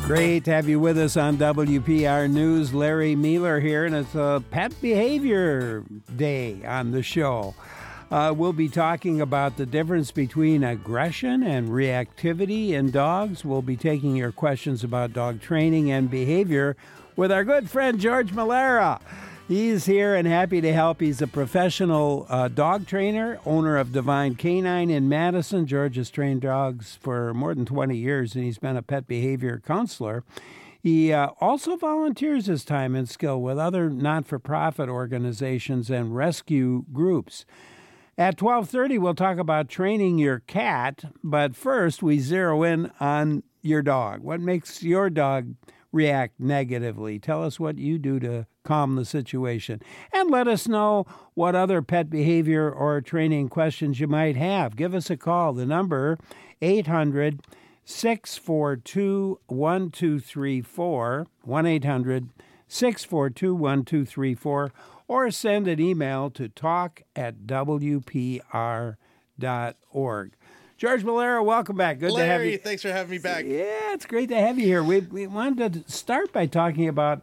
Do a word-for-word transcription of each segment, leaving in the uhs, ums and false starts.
Great to have you with us on W P R News. Larry Mueller here, and it's a Pet Behavior Day on the show. Uh, we'll be talking about the difference between aggression and reactivity in dogs. We'll be taking your questions about dog training and behavior with our good friend George Malera. He's here and happy to help. He's a professional uh, dog trainer, owner of Divine Canine in Madison. George has trained dogs for more than twenty years, and he's been a pet behavior counselor. He uh, also volunteers his time and skill with other not-for-profit organizations and rescue groups. At twelve thirty, we'll talk about training your cat, but first we zero in on your dog. What makes your dog react negatively? Tell us what you do to calm the situation. And let us know what other pet behavior or training questions you might have. Give us a call. The number, eight hundred, six four two, one two three four, one eight hundred, six four two, one two three four, or send an email to talk at w p r dot org. George Malera, welcome back. Good Larry, to have you. Thanks for having me back. Yeah, it's great to have you here. We we wanted to start by talking about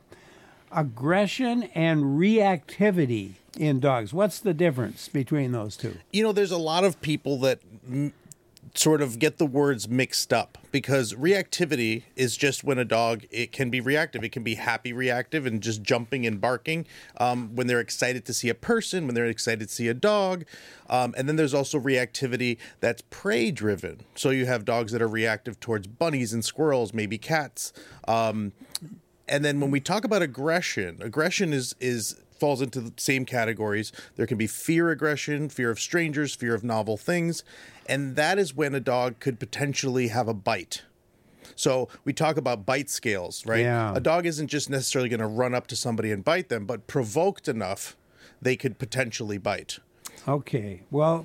aggression and reactivity in dogs. What's the difference between those two? You know, there's a lot of people that m- sort of get the words mixed up, because reactivity is just when a dog, it can be reactive. It can be happy reactive and just jumping and barking um, when they're excited to see a person, when they're excited to see a dog. Um, and then there's also reactivity that's prey driven. So you have dogs that are reactive towards bunnies and squirrels, maybe cats. Um, and then when we talk about aggression, aggression is is falls into the same categories. There can be fear aggression, fear of strangers, fear of novel things. And that is when a dog could potentially have a bite. So we talk about bite scales, right? Yeah. A dog isn't just necessarily going to run up to somebody and bite them, but provoked enough, they could potentially bite. Okay, well,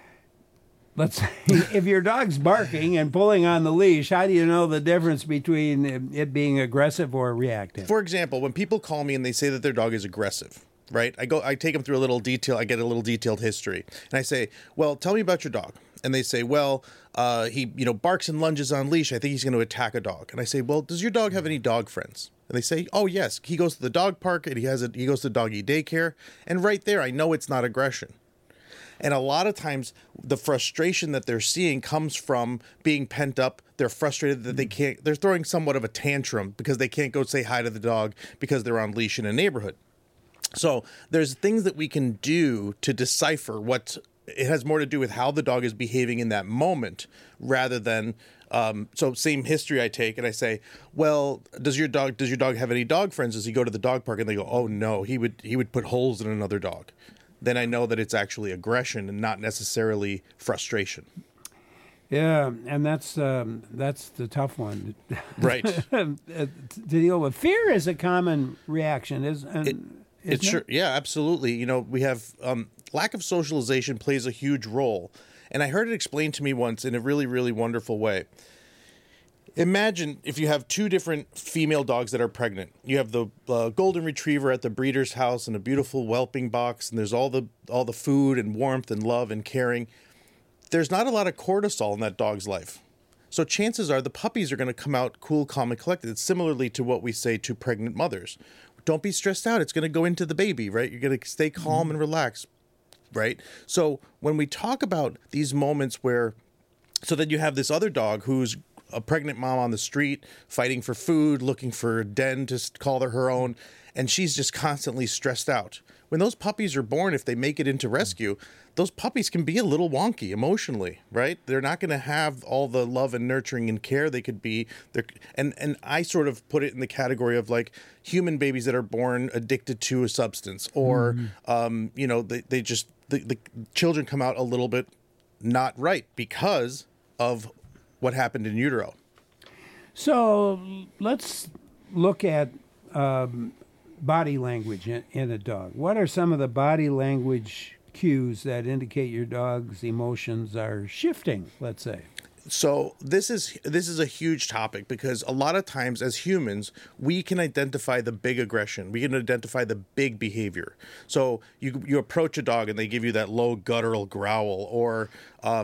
let's say if your dog's barking and pulling on the leash, how do you know the difference between it being aggressive or reactive? For example, when people call me and they say that their dog is aggressive, right? I go, I take them through a little detail. I get a little detailed history, and I say, "Well, tell me about your dog." And they say, "Well, uh, he, you know, barks and lunges on leash. I think he's going to attack a dog." And I say, "Well, does your dog have any dog friends?" And they say, "Oh yes, he goes to the dog park and he has a he goes to doggy daycare." And right there, I know it's not aggression. And a lot of times, the frustration that they're seeing comes from being pent up. They're frustrated that they can't. They're throwing somewhat of a tantrum because they can't go say hi to the dog because they're on leash in a neighborhood. So there's things that we can do to decipher what. It has more to do with how the dog is behaving in that moment rather than, um, so same history I take and I say, "Well, does your dog, does your dog have any dog friends? Does he go to the dog park?" And they go, "Oh no, he would, he would put holes in another dog." Then I know that it's actually aggression and not necessarily frustration. Yeah, and that's um, that's the tough one. Right. to deal with. Fear is a common reaction, is and It, it's sure, yeah, absolutely. You know, we have um, lack of socialization plays a huge role, and I heard it explained to me once in a really, really wonderful way. Imagine if you have two different female dogs that are pregnant. You have the uh, golden retriever at the breeder's house in a beautiful whelping box, and there's all the all the food and warmth and love and caring. There's not a lot of cortisol in that dog's life. So chances are the puppies are going to come out cool, calm, and collected. It's similarly to what we say to pregnant mothers. Don't be stressed out. It's going to go into the baby, right? You're going to stay calm and relaxed, right? So when we talk about these moments where, so then you have this other dog who's a pregnant mom on the street fighting for food, looking for a den to call her her own, and she's just constantly stressed out. When those puppies are born, if they make it into rescue, those puppies can be a little wonky emotionally, right? They're not going to have all the love and nurturing and care they could be. They're, and, and I sort of put it in the category of like human babies that are born addicted to a substance, or, mm-hmm. um, you know, they, they just, the, the children come out a little bit not right because of what happened in utero. So let's look at um, body language in, in a dog. What are some of the body language cues that indicate your dog's emotions are shifting, let's say? So this is this is a huge topic, because a lot of times as humans, we can identify the big aggression. We can identify the big behavior. So you you approach a dog and they give you that low guttural growl, or um,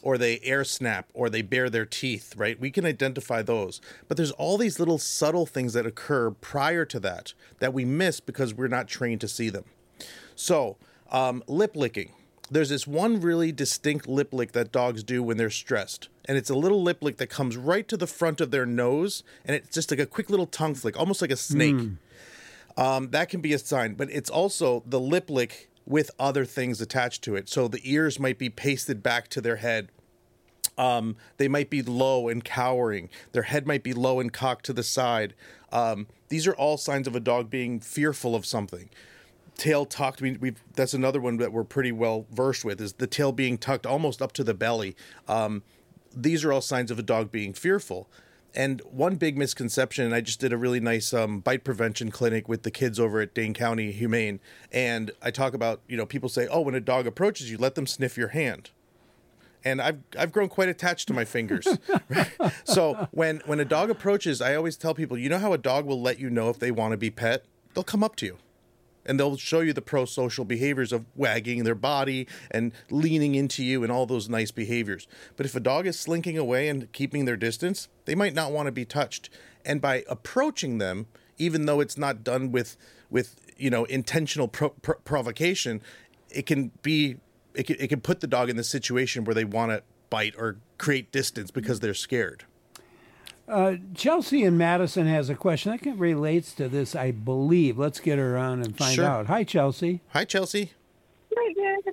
or they air snap, or they bare their teeth, right? We can identify those. But there's all these little subtle things that occur prior to that that we miss because we're not trained to see them. So, um, lip licking. There's this one really distinct lip lick that dogs do when they're stressed. And it's a little lip lick that comes right to the front of their nose, and it's just like a quick little tongue flick, almost like a snake. Mm. Um, that can be a sign, but it's also the lip lick with other things attached to it. So the ears might be pasted back to their head. Um, they might be low and cowering. Their head might be low and cocked to the side. Um, these are all signs of a dog being fearful of something. Tail tucked, we, we've, that's another one that we're pretty well versed with, is the tail being tucked almost up to the belly. Um, these are all signs of a dog being fearful. And one big misconception, and I just did a really nice um, bite prevention clinic with the kids over at Dane County Humane, and I talk about, you know, people say, oh, when a dog approaches you, let them sniff your hand. And I've I've grown quite attached to my fingers. Right? So when, when a dog approaches, I always tell people, you know how a dog will let you know if they want to be pet? They'll come up to you. And they'll show you the pro-social behaviors of wagging their body and leaning into you and all those nice behaviors. But if a dog is slinking away and keeping their distance, they might not want to be touched. And by approaching them, even though it's not done with, with you know, intentional pro- pro- provocation, it can be it can, it can put the dog in the situation where they want to bite or create distance because they're scared. Uh, Chelsea in Madison has a question that can relates to this, I believe. Let's get her on and find Sure. out. Hi, Chelsea. Hi, Chelsea. Very good.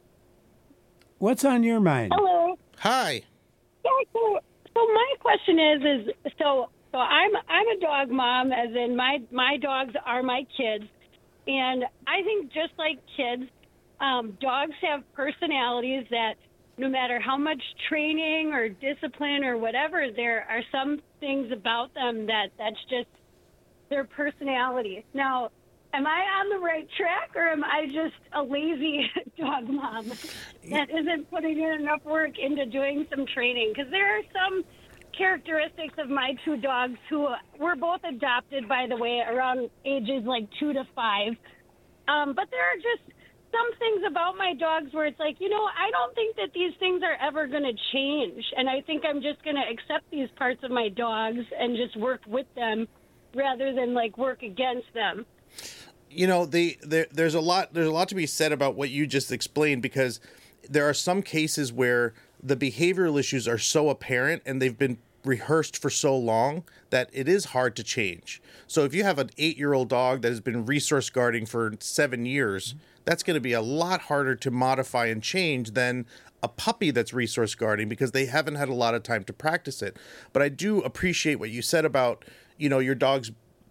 What's on your mind? Hello. Hi. Yeah, so, so my question is, is so so I'm I'm a dog mom, as in my my dogs are my kids, and I think just like kids, um, dogs have personalities that no matter how much training or discipline or whatever, there are some things about them that that's just their personality. Now, am I on the right track, or am I just a lazy dog mom that isn't putting in enough work into doing some training? Because there are some characteristics of my two dogs who were both adopted, by the way, around ages like two to five. Um, but there are just some things about my dogs where it's like, you know, I don't think that these things are ever going to change. And I think I'm just going to accept these parts of my dogs and just work with them rather than like work against them. You know, the, there, there's a lot there's a lot to be said about what you just explained, because there are some cases where the behavioral issues are so apparent and they've been rehearsed for so long that it is hard to change. So if you have an eight-year-old dog that has been resource guarding for seven years, that's going to be a lot harder to modify and change than a puppy that's resource guarding, because they haven't had a lot of time to practice it. But I do appreciate what you said about, you know, your dogs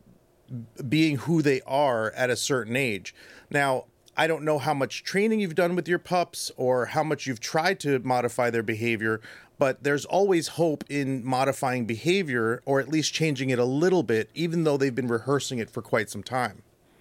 being who they are at a certain age. Now, I don't know how much training you've done with your pups or how much you've tried to modify their behavior, but there's always hope in modifying behavior, or at least changing it a little bit, even though they've been rehearsing it for quite some time.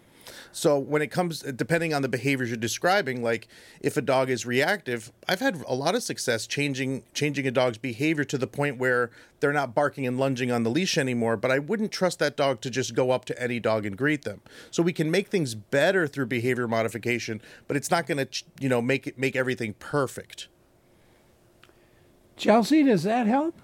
So when it comes, depending on the behaviors you're describing, like if a dog is reactive, I've had a lot of success changing changing a dog's behavior to the point where they're not barking and lunging on the leash anymore, but I wouldn't trust that dog to just go up to any dog and greet them. So we can make things better through behavior modification, but it's not going to, you know, make it make everything perfect. Chelsea, does that help?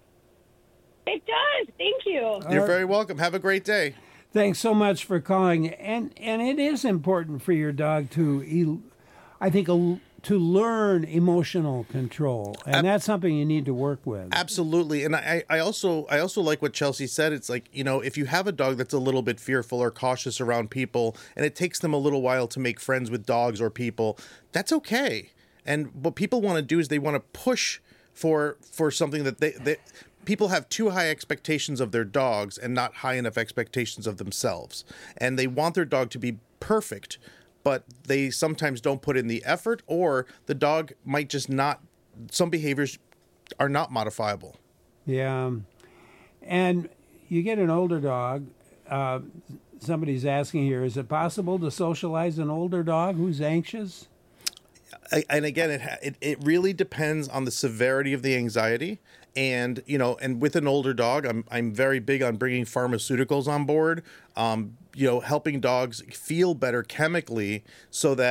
It does. Thank you. You're very welcome. Have a great day. Thanks so much for calling. And and it is important for your dog to, I think, to learn emotional control, and Ab- that's something you need to work with. Absolutely. And I, I also I also like what Chelsea said. It's like, you know, if you have a dog that's a little bit fearful or cautious around people, and it takes them a little while to make friends with dogs or people, that's okay. And what people want to do is they want to push for for something that they, they people have too high expectations of their dogs and not high enough expectations of themselves. And they want their dog to be perfect, but they sometimes don't put in the effort, or the dog might just not, some behaviors are not modifiable. Yeah. And you get an older dog. Uh, somebody's asking here, is it possible to socialize an older dog who's anxious? I, and again, it, it it really depends on the severity of the anxiety. And, you know, and with an older dog, I'm I'm very big on bringing pharmaceuticals on board, um, you know, helping dogs feel better chemically so that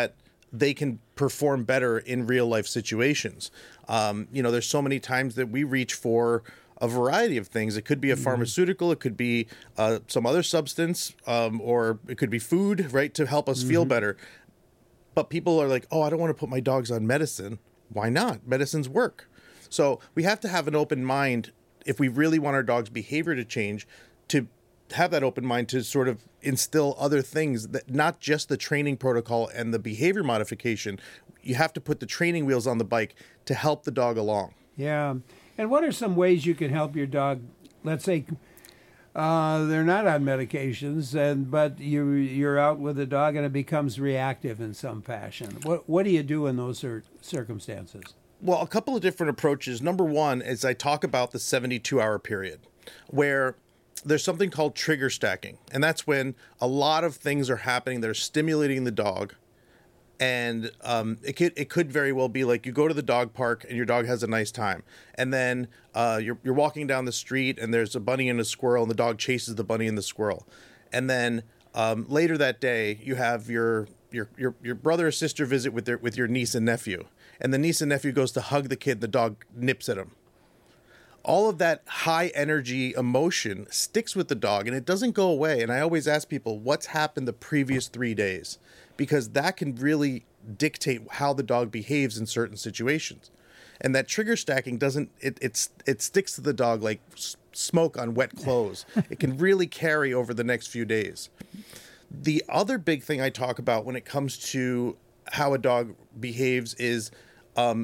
they can perform better in real life situations. Um, you know, there's so many times that we reach for a variety of things. It could be a mm-hmm. pharmaceutical, it could be uh, some other substance, um, or it could be food, right, to help us mm-hmm. feel better. But people are like, oh, I don't want to put my dogs on medicine. Why not? Medicines work. So we have to have an open mind if we really want our dog's behavior to change, to have that open mind to sort of instill other things, that not just the training protocol and the behavior modification. You have to put the training wheels on the bike to help the dog along. Yeah. And what are some ways you can help your dog? Let's say uh, they're not on medications, and but you you're out with the dog and it becomes reactive in some fashion. What what do you do in those cir- circumstances? Well, a couple of different approaches. Number one is I talk about the seventy-two hour period, where there's something called trigger stacking, and that's when a lot of things are happening that are stimulating the dog. And um, it could it could very well be like you go to the dog park and your dog has a nice time, and then uh, you're you're walking down the street and there's a bunny and a squirrel, and the dog chases the bunny and the squirrel, and then um, later that day you have your your your your brother or sister visit with their with your niece and nephew, and the niece and nephew goes to hug the kid, the dog nips at him. All of that high energy emotion sticks with the dog and it doesn't go away. And I always ask people, what's happened the previous three days? Because that can really dictate how the dog behaves in certain situations. And that trigger stacking doesn't, it it's, it sticks to the dog like s- smoke on wet clothes. It can really carry over the next few days. The other big thing I talk about when it comes to how a dog behaves is, um,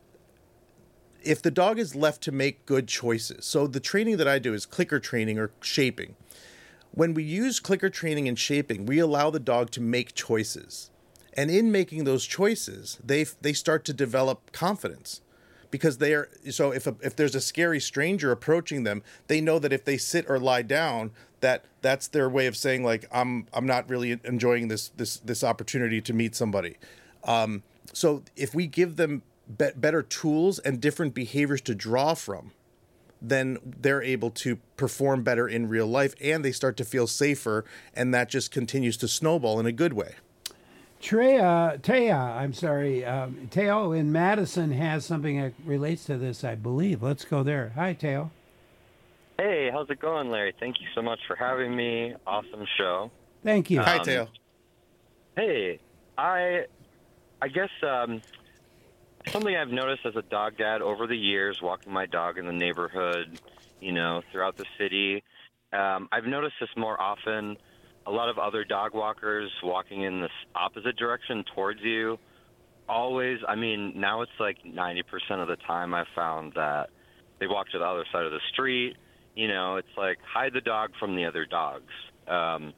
if the dog is left to make good choices. So the training that I do is clicker training or shaping. When we use clicker training and shaping, we allow the dog to make choices. And in making those choices, they they start to develop confidence. Because they are, so if a, if there's a scary stranger approaching them, they know that if they sit or lie down, that that's their way of saying, like, I'm I'm not really enjoying this this this opportunity to meet somebody. Um, so if we give them Be- better tools and different behaviors to draw from, then they're able to perform better in real life and they start to feel safer, and that just continues to snowball in a good way. Treya, Taya, I'm sorry, um, Teo in Madison has something that relates to this, I believe. Let's go there. Hi, Teo. Hey, how's it going, Larry? Thank you so much for having me. Awesome show. Thank you. Um, Hi, Teo. Hey, I, I guess... Um, Something I've noticed as a dog dad over the years, walking my dog in the neighborhood, you know, throughout the city, um, I've noticed this more often. A lot of other dog walkers walking in this opposite direction towards you, always, I mean, now it's like ninety percent of the time I've found that they walk to the other side of the street. You know, it's like hide the dog from the other dogs. Um,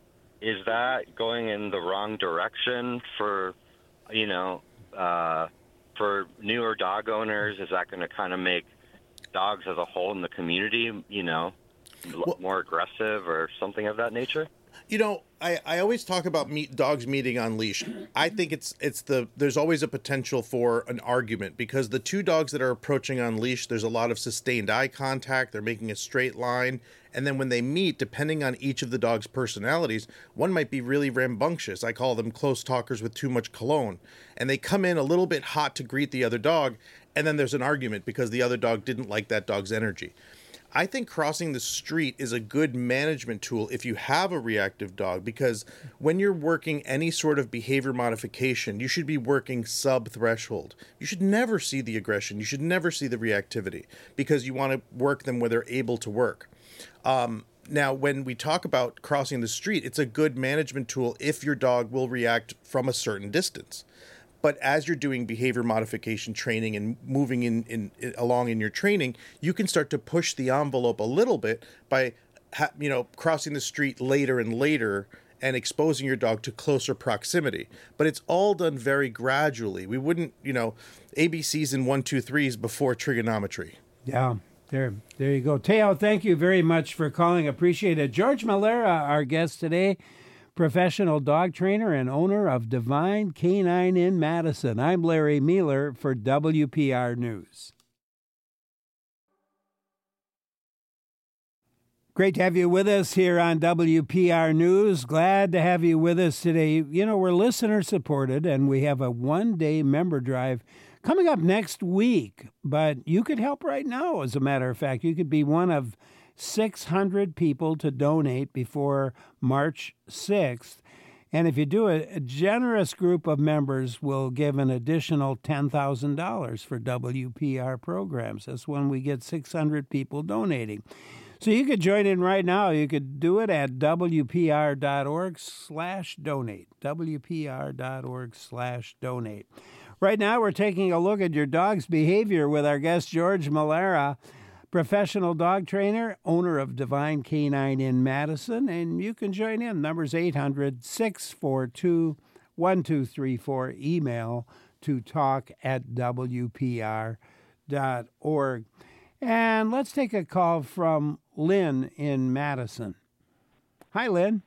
is that going in the wrong direction for, you know, uh, for newer dog owners? Is that going to kind of make dogs as a whole in the community, you know, well, more aggressive or something of that nature? You know, I, I always talk about meet, dogs meeting on leash. I think it's it's the there's always a potential for an argument, because the two dogs that are approaching on leash, there's a lot of sustained eye contact. They're making a straight line. And then when they meet, depending on each of the dog's personalities, one might be really rambunctious. I call them close talkers with too much cologne. And they come in a little bit hot to greet the other dog. And then there's an argument because the other dog didn't like that dog's energy. I think crossing the street is a good management tool if you have a reactive dog, because when you're working any sort of behavior modification, you should be working sub-threshold. You should never see the aggression. You should never see the reactivity, because you want to work them where they're able to work. Um, now, when we talk about crossing the street, it's a good management tool if your dog will react from a certain distance. But as you're doing behavior modification training and moving in, in, in along in your training, you can start to push the envelope a little bit by, ha, you know, crossing the street later and later and exposing your dog to closer proximity. But it's all done very gradually. We wouldn't, you know, A B Cs and one, two, threes before trigonometry. Yeah, there, there you go. Teo, thank you very much for calling. Appreciate it. George Malera, our guest today, professional dog trainer and owner of Divine Canine in Madison. I'm Larry Mealer for W P R News. Great to have you with us here on W P R News. Glad to have you with us today. You know, we're listener supported, and we have a one-day member drive coming up next week. But you could help right now, as a matter of fact. You could be one of six hundred people to donate before March sixth. And if you do it, a generous group of members will give an additional ten thousand dollars for W P R programs. That's when we get six hundred people donating. So you could join in right now. You could do it at W P R dot org slash donate. W P R dot org slash donate. Right now, we're taking a look at your dog's behavior with our guest, George Malera, professional dog trainer, owner of Divine Canine in Madison. And you can join in. Number's eight hundred, six four two, one two three four. Email to talk at W P R dot org. And let's take a call from Lynn in Madison. Hi, Lynn.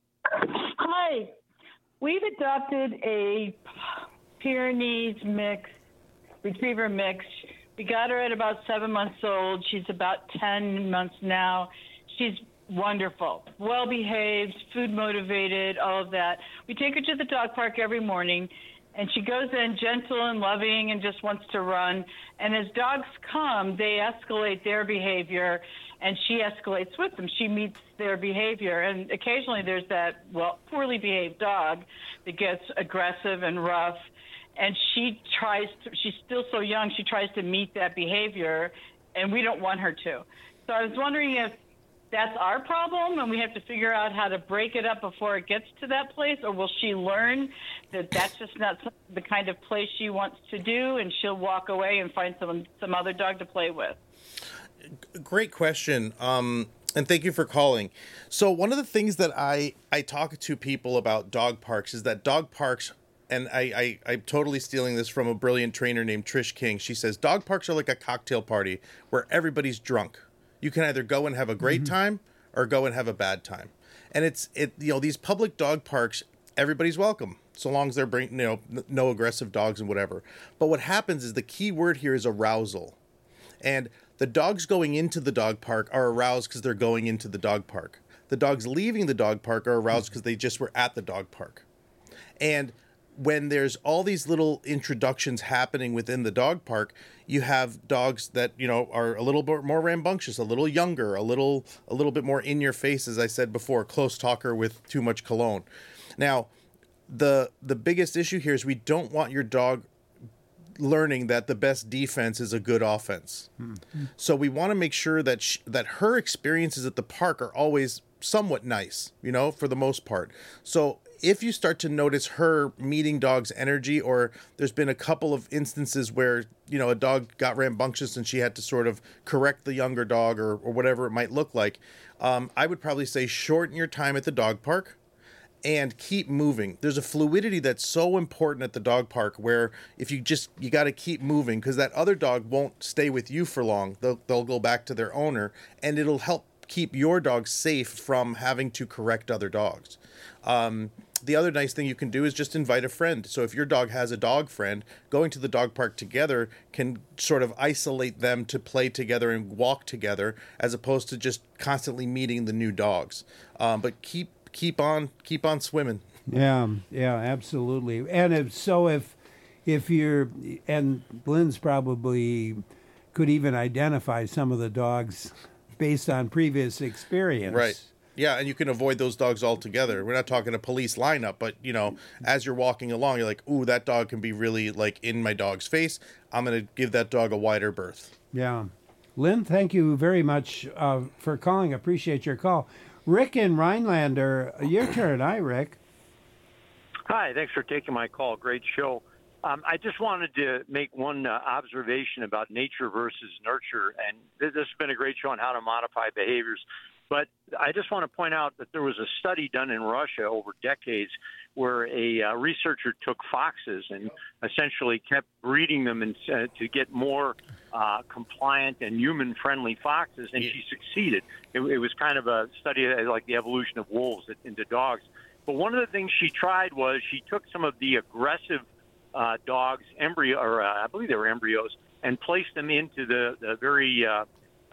Hi. We've adopted a Pyrenees mix, retriever mix. We got her at about seven months old. She's about ten months now. She's wonderful, well-behaved, food-motivated, all of that. We take her to the dog park every morning, and she goes in gentle and loving and just wants to run. And as dogs come, they escalate their behavior, and she escalates with them. She meets their behavior. And occasionally there's that, well, poorly behaved dog that gets aggressive and rough. And she tries to, she's still so young, she tries to meet that behavior, and we don't want her to. So I was wondering if that's our problem and we have to figure out how to break it up before it gets to that place, or will she learn that that's just not the kind of play she wants to do, and she'll walk away and find some some other dog to play with? Great question. Um, and thank you for calling. So one of the things that I, I talk to people about dog parks is that dog parks, and I, I, I'm totally stealing this from a brilliant trainer named Trish King. She says, dog parks are like a cocktail party where everybody's drunk. You can either go and have a great mm-hmm. time or go and have a bad time. And it's, it you know, these public dog parks, everybody's welcome, so long as they're bringing, you know, no aggressive dogs and whatever. But what happens is the key word here is arousal. And the dogs going into the dog park are aroused because they're going into the dog park. The dogs leaving the dog park are aroused because they just were at the dog park. And when there's all these little introductions happening within the dog park, you have dogs that, you know, are a little bit more rambunctious, a little younger, a little a little bit more in your face, as I said before, close talker with too much cologne. Now, the the biggest issue here is we don't want your dog learning that the best defense is a good offense. Mm-hmm. So we want to make sure that she, that her experiences at the park are always somewhat nice, you know, for the most part. So if you start to notice her meeting dog's energy, or there's been a couple of instances where, you know, a dog got rambunctious and she had to sort of correct the younger dog, or, or whatever it might look like, um, I would probably say shorten your time at the dog park and keep moving. There's a fluidity that's so important at the dog park where if you just, you got to keep moving, because that other dog won't stay with you for long. They'll, they'll go back to their owner, and it'll help keep your dog safe from having to correct other dogs. Um, the other nice thing you can do is just invite a friend. So if your dog has a dog friend, going to the dog park together can sort of isolate them to play together and walk together, as opposed to just constantly meeting the new dogs. Um, but keep keep on keep on swimming. Yeah, yeah, absolutely. And if so, if if you're, and Lynn's probably could even identify some of the dogs based on previous experience. Right. Yeah, and you can avoid those dogs altogether. We're not talking a police lineup, but, you know, as you're walking along, you're like, ooh, that dog can be really, like, in my dog's face. I'm going to give that dog a wider berth. Yeah. Lynn, thank you very much uh, for calling. Appreciate your call. Rick in Rhinelander, your turn. Hi, Rick. Hi, thanks for taking my call. Great show. Um, I just wanted to make one uh, observation about nature versus nurture, and this has been a great show on how to modify behaviors. But I just want to point out that there was a study done in Russia over decades where a uh, researcher took foxes and essentially kept breeding them and, uh, to get more uh, compliant and human-friendly foxes, and she succeeded. It, it was kind of a study like the evolution of wolves into dogs. But one of the things she tried was she took some of the aggressive uh, dogs, embryo, or uh, I believe they were embryos, and placed them into the, the very uh,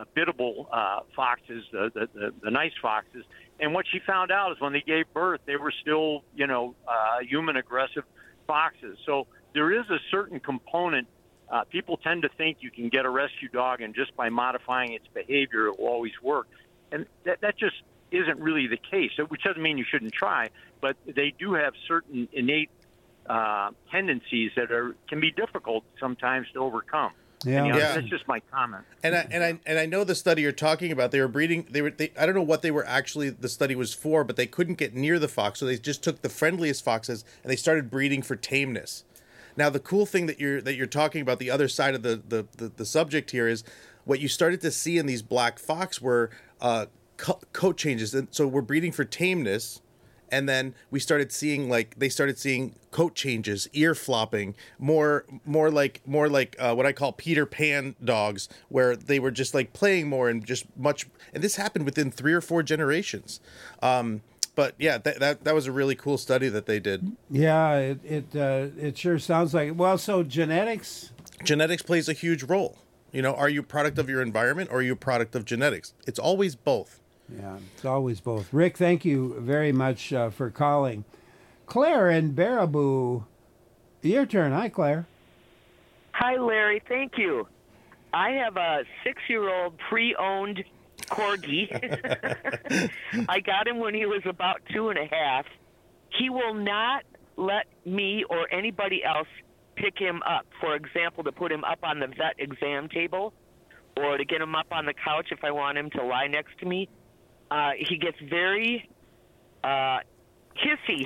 biddable uh, foxes, the, the, the, the nice foxes. And what she found out is when they gave birth, they were still, you know, uh, human aggressive foxes. So there is a certain component. Uh, people tend to think you can get a rescue dog and just by modifying its behavior, it will always work. And that, that just isn't really the case, which doesn't mean you shouldn't try, but they do have certain innate uh, tendencies that are can be difficult sometimes to overcome. Yeah, and, you know, yeah. That's just my comment. And I and I and I know the study you're talking about. They were breeding. They were. They, I don't know what they were actually. The study was for, but they couldn't get near the fox, so they just took the friendliest foxes and they started breeding for tameness. Now, the cool thing that you're that you're talking about, the other side of the the, the, the subject here, is what you started to see in these black fox were uh, co- coat changes. And so we're breeding for tameness. And then we started seeing like they started seeing coat changes, ear flopping, more more like more like uh, what I call Peter Pan dogs, where they were just like playing more and just much. And this happened within three or four generations. Um, but yeah, that, that that was a really cool study that they did. Yeah, it it uh, it sure sounds like. Well, so genetics. Genetics plays a huge role. You know, are you a product of your environment or are you a product of genetics? It's always both. Yeah, it's always both. Rick, thank you very much uh, for calling. Claire and Baraboo, your turn. Hi, Claire. Hi, Larry. Thank you. I have a six-year-old pre-owned corgi. I got him when he was about two and a half. He will not let me or anybody else pick him up. For example, to put him up on the vet exam table or to get him up on the couch if I want him to lie next to me. Uh, he gets very uh, kissy,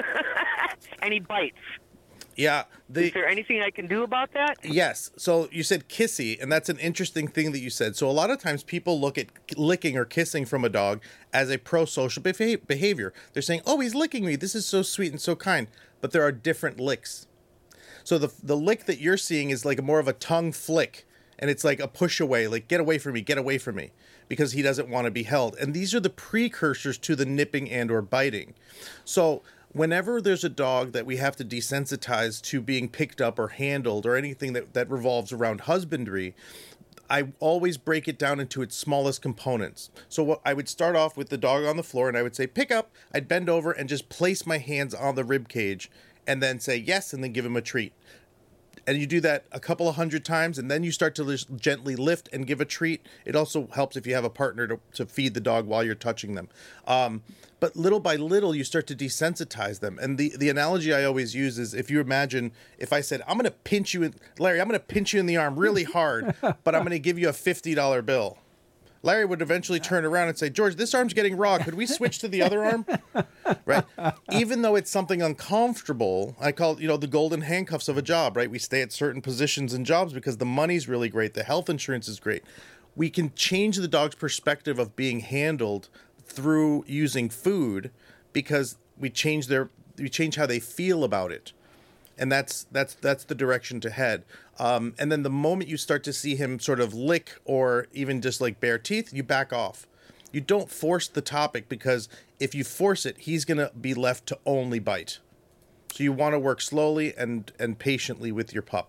and he bites. Yeah. The, Is there anything I can do about that? Yes. So you said kissy, and that's an interesting thing that you said. So a lot of times people look at licking or kissing from a dog as a pro-social behavior. They're saying, oh, he's licking me. This is so sweet and so kind. But there are different licks. So the the lick that you're seeing is like more of a tongue flick, and it's like a push away, like get away from me, get away from me, because he doesn't want to be held. And these are the precursors to the nipping and or biting. So whenever there's a dog that we have to desensitize to being picked up or handled or anything that, that revolves around husbandry, I always break it down into its smallest components. So what I would start off with the dog on the floor and I would say, pick up. I'd bend over and just place my hands on the rib cage and then say yes, and then give him a treat. And you do that a couple of hundred times, and then you start to just gently lift and give a treat. It also helps if you have a partner to, to feed the dog while you're touching them. Um, but little by little, you start to desensitize them. And the, the analogy I always use is if you imagine, if I said, I'm going to pinch you, in, Larry, I'm going to pinch you in the arm really hard, but I'm going to give you a fifty dollar bill. Larry would eventually turn around and say, George, this arm's getting raw. Could we switch to the other arm? Right? Even though it's something uncomfortable, I call it, you know, the golden handcuffs of a job, right? We stay at certain positions in jobs because the money's really great. The health insurance is great. We can change the dog's perspective of being handled through using food because we change their, we change how they feel about it. And that's that's that's the direction to head. Um, and then the moment you start to see him sort of lick or even just like bare teeth, you back off. You don't force the topic because if you force it, he's going to be left to only bite. So you want to work slowly and, and patiently with your pup.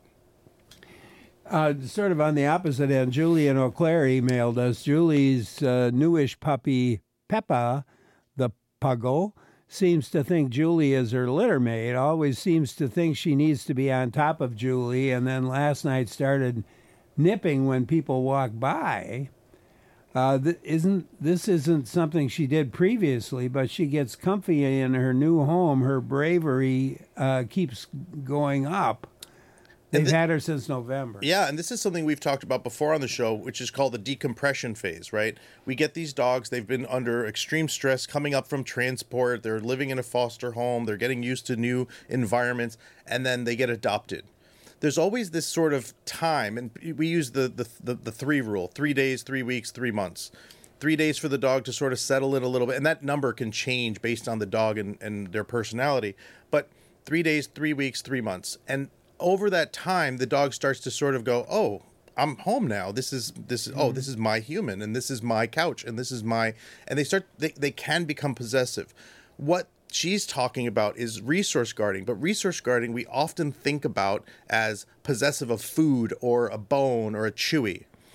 Uh, sort of on the opposite end, Julie and Eau Claire emailed us. Julie's uh, newish puppy, Peppa, the puggle, seems to think Julie is her litter mate, always seems to think she needs to be on top of Julie, and then last night started nipping when people walk by. Uh, th- isn't this isn't something she did previously, but she gets comfy in her new home. Her bravery uh, keeps going up. They've th- had her since November. Yeah, and this is something we've talked about before on the show, which is called the decompression phase, right? We get these dogs, they've been under extreme stress coming up from transport, they're living in a foster home, they're getting used to new environments, and then they get adopted. There's always this sort of time, and we use the, the, the, the three rule, three days, three weeks, three months. Three days for the dog to sort of settle in a little bit, and that number can change based on the dog and, and their personality, but three days, three weeks, three months. And over that time, the dog starts to sort of go, oh, I'm home now. This is, this is, oh, this is my human, and this is my couch, and this is my, and they start, they, they can become possessive. What she's talking about is resource guarding, but resource guarding we often think about as possessive of food or a bone or a chewy.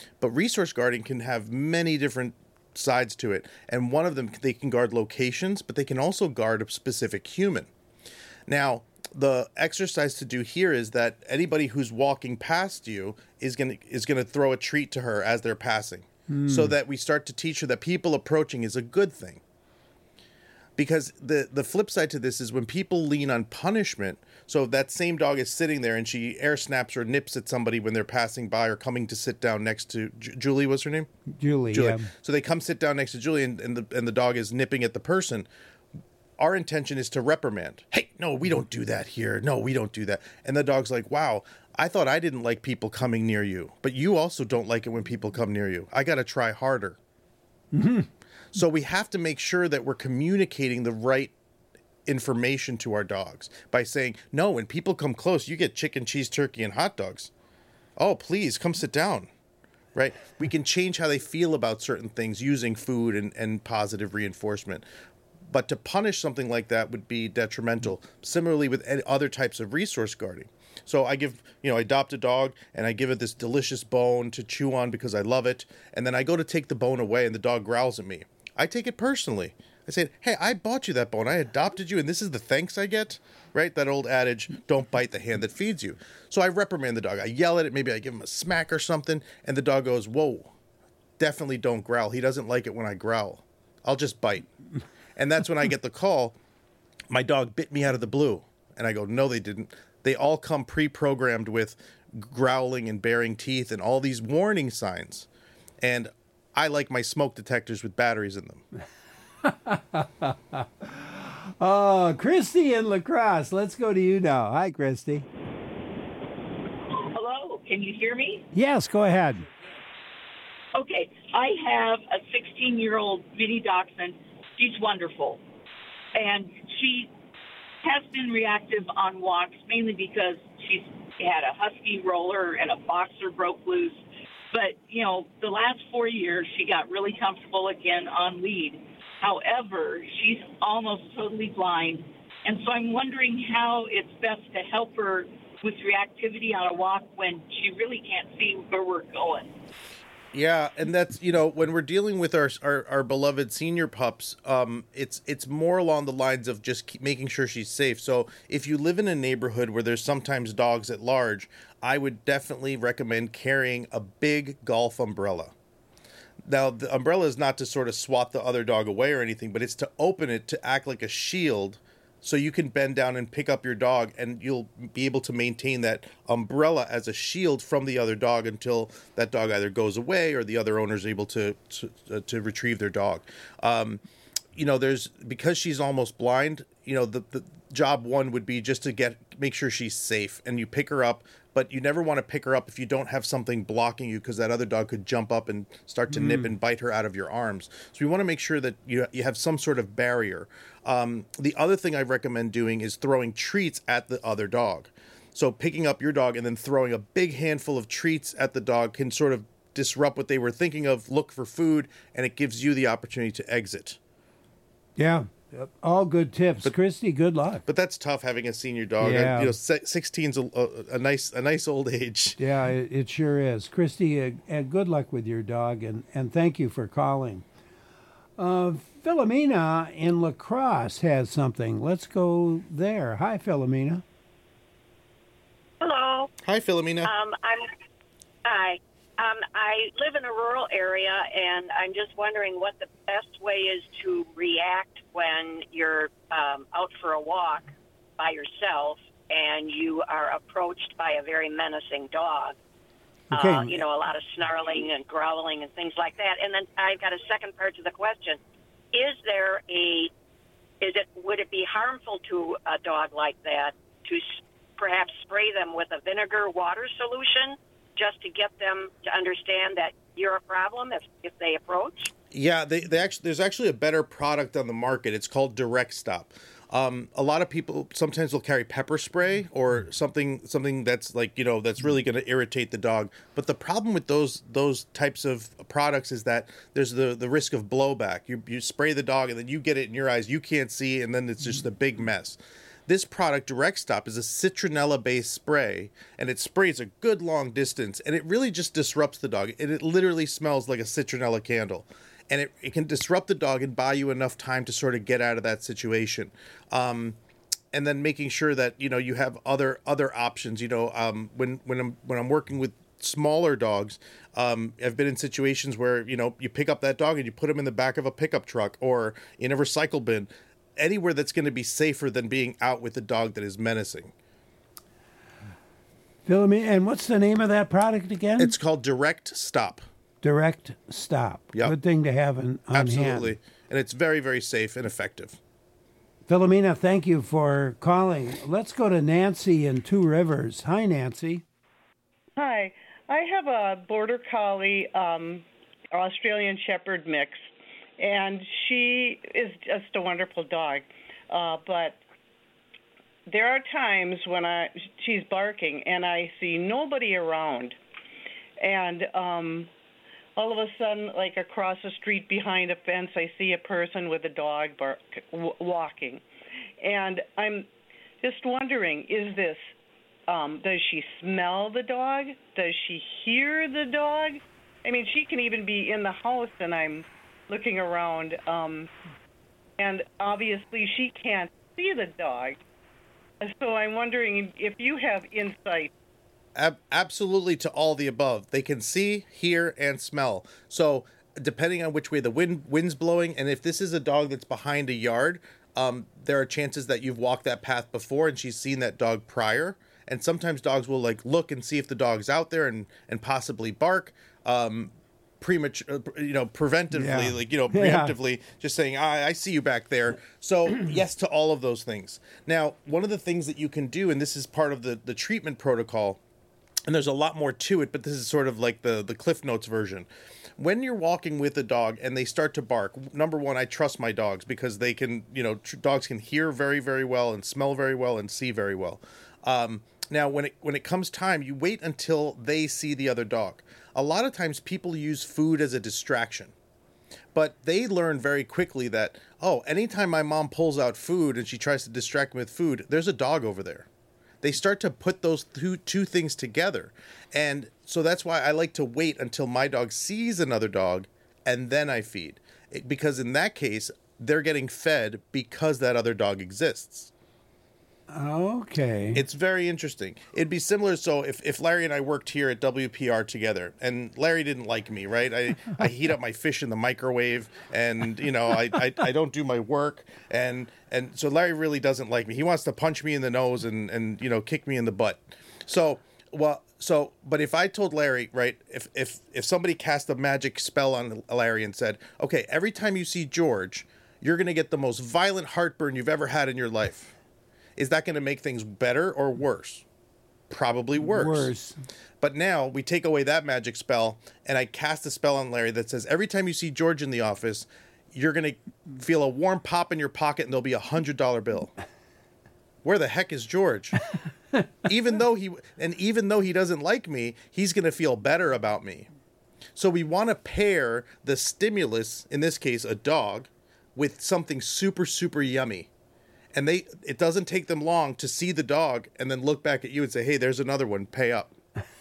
But resource guarding can have many different sides to it. And one of them, they can guard locations, but they can also guard a specific human. Now, the exercise to do here is that anybody who's walking past you is going to is going to throw a treat to her as they're passing. Mm. So that we start to teach her that people approaching is a good thing. Because the, the flip side to this is when people lean on punishment, so if that same dog is sitting there and she air snaps or nips at somebody when they're passing by or coming to sit down next to J- Julie, what's her name? Julie, Julie. yeah. So they come sit down next to Julie and, and, the, and the dog is nipping at the person. Our intention is to reprimand. Hey, no, we don't do that here. No, we don't do that. And the dog's like, wow, I thought I didn't like people coming near you, but you also don't like it when people come near you. I got to try harder. Mm-hmm. So we have to make sure that we're communicating the right information to our dogs by saying, no, when people come close, you get chicken, cheese, turkey, and hot dogs. Oh, please come sit down. Right? We can change how they feel about certain things using food and, and positive reinforcement. But to punish something like that would be detrimental. Similarly with other types of resource guarding. So I give, you know, I adopt a dog and I give it this delicious bone to chew on because I love it. And then I go to take the bone away and the dog growls at me. I take it personally. I say, hey, I bought you that bone. I adopted you and this is the thanks I get. Right? That old adage, don't bite the hand that feeds you. So I reprimand the dog. I yell at it. Maybe I give him a smack or something. And the dog goes, whoa, definitely don't growl. He doesn't like it when I growl. I'll just bite. And that's when I get the call, my dog bit me out of the blue. And I go, no, they didn't. They all come pre-programmed with growling and baring teeth and all these warning signs. And I like my smoke detectors with batteries in them. Oh, Christy in La Crosse. Let's go to you now. Hi, Christy. Hello, can you hear me? Yes, go ahead. Okay, I have a sixteen-year-old mini dachshund. She's wonderful. And she has been reactive on walks, mainly because she's had a husky roller and a boxer broke loose. But, you know, the last four years, she got really comfortable again on lead. However, she's almost totally blind. And so I'm wondering how it's best to help her with reactivity on a walk when she really can't see where we're going. Yeah, and that's, you know, when we're dealing with our our, our beloved senior pups, um, it's it's more along the lines of just keep making sure she's safe. So if you live in a neighborhood where there's sometimes dogs at large, I would definitely recommend carrying a big golf umbrella. Now, the umbrella is not to sort of swat the other dog away or anything, but it's to open it to act like a shield so you can bend down and pick up your dog and you'll be able to maintain that umbrella as a shield from the other dog until that dog either goes away or the other owner is able to to, uh, to retrieve their dog. Um, you know, there's because she's almost blind, you know, the, the job one would be just to get make sure she's safe and you pick her up. But you never want to pick her up if you don't have something blocking you because that other dog could jump up and start to mm. nip and bite her out of your arms. So we want to make sure that you you have some sort of barrier. Um, the other thing I recommend doing is throwing treats at the other dog. So picking up your dog and then throwing a big handful of treats at the dog can sort of disrupt what they were thinking of, look for food, and it gives you the opportunity to exit. Yeah. Yep. All good tips, but, Christy. Good luck. But that's tough having a senior dog. Yeah. I, you know, sixteen's a, a, a nice a nice old age. Yeah, it, it sure is, Christy. Uh, uh, good luck with your dog, and and thank you for calling. Uh, Philomena in La Crosse has something. Let's go there. Hi, Philomena. Hello. Hi, Philomena. Um, I'm. Hi. Um, I live in a rural area, and I'm just wondering what the best way is to react when you're um, out for a walk by yourself and you are approached by a very menacing dog. Okay. Uh, you know, a lot of snarling and growling and things like that. And then I've got a second part to the question. Is there a, is it, would it be harmful to a dog like that to perhaps spray them with a vinegar water solution just to get them to understand that you're a problem if, if they approach? Yeah, they, they actually there's actually a better product on the market. It's called Direct Stop. Um, a lot of people sometimes will carry pepper spray or something something that's like, you know, that's really going to irritate the dog. But the problem with those those types of products is that there's the, the risk of blowback. You you spray the dog and then you get it in your eyes, you can't see, and then it's just a big mess. This product, Direct Stop, is a citronella-based spray, and it sprays a good long distance, and it really just disrupts the dog. And it literally smells like a citronella candle, and it, it can disrupt the dog and buy you enough time to sort of get out of that situation. Um, and then making sure that, you know, you have other other options. You know, um, when when I'm when I'm working with smaller dogs, um, I've been in situations where, you know, you pick up that dog and you put him in the back of a pickup truck or in a recycle bin, anywhere that's going to be safer than being out with a dog that is menacing. Philomena, and what's the name of that product again? It's called Direct Stop. Direct Stop. Yep. Good thing to have on, on Absolutely. hand. And it's very, very safe and effective. Philomena, thank you for calling. Let's go to Nancy in Two Rivers. Hi, Nancy. Hi. I have a Border Collie um, Australian Shepherd mix, and she is just a wonderful dog. Uh, but there are times when I she's barking, and I see nobody around. And um, all of a sudden, like across the street behind a fence, I see a person with a dog bark, w- walking. And I'm just wondering, is this, um, does she smell the dog? Does she hear the dog? I mean, she can even be in the house and I'm looking around. Um, and obviously she can't see the dog. So I'm wondering if you have insight. Ab- absolutely to all the above. They can see, hear, and smell. So depending on which way the wind wind's blowing, and if this is a dog that's behind a yard, um, there are chances that you've walked that path before and she's seen that dog prior. And sometimes dogs will like look and see if the dog's out there and, and possibly bark. Um, premature, you know, preventively, Yeah. like, you know, Yeah. preemptively, just saying, I, I see you back there. So yes to all of those things. Now, one of the things that you can do, and this is part of the, the treatment protocol, and there's a lot more to it, but this is sort of like the, the Cliff Notes version. When you're walking with a dog and they start to bark, number one, I trust my dogs because they can, you know, tr- dogs can hear very, very well and smell very well and see very well. Um, now, when it when it comes time, you wait until they see the other dog. A lot of times people use food as a distraction. But they learn very quickly that, oh, anytime my mom pulls out food and she tries to distract me with food, there's a dog over there. They start to put those two, two things together. And so that's why I like to wait until my dog sees another dog and then I feed. It, because in that case, they're getting fed because that other dog exists. Okay. It's very interesting. It'd be similar. So if, if Larry and I worked here at W P R together and Larry didn't like me, right? I, I heat up my fish in the microwave and, you know, I, I, I don't do my work. And, and so Larry really doesn't like me. He wants to punch me in the nose and, and, you know, kick me in the butt. So, well, so, but if I told Larry, right, if, if, if somebody cast a magic spell on Larry and said, okay, every time you see George, you're going to get the most violent heartburn you've ever had in your life. Is that going to make things better or worse? Probably worse. Worse. But now we take away that magic spell, and I cast a spell on Larry that says every time you see George in the office, you're going to feel a warm pop in your pocket, and there'll be a hundred dollar bill. Where the heck is George? even though he and even though he doesn't like me, he's going to feel better about me. So we want to pair the stimulus, in this case, a dog, with something super super yummy. And they it doesn't take them long to see the dog and then look back at you and say, hey, there's another one, pay up.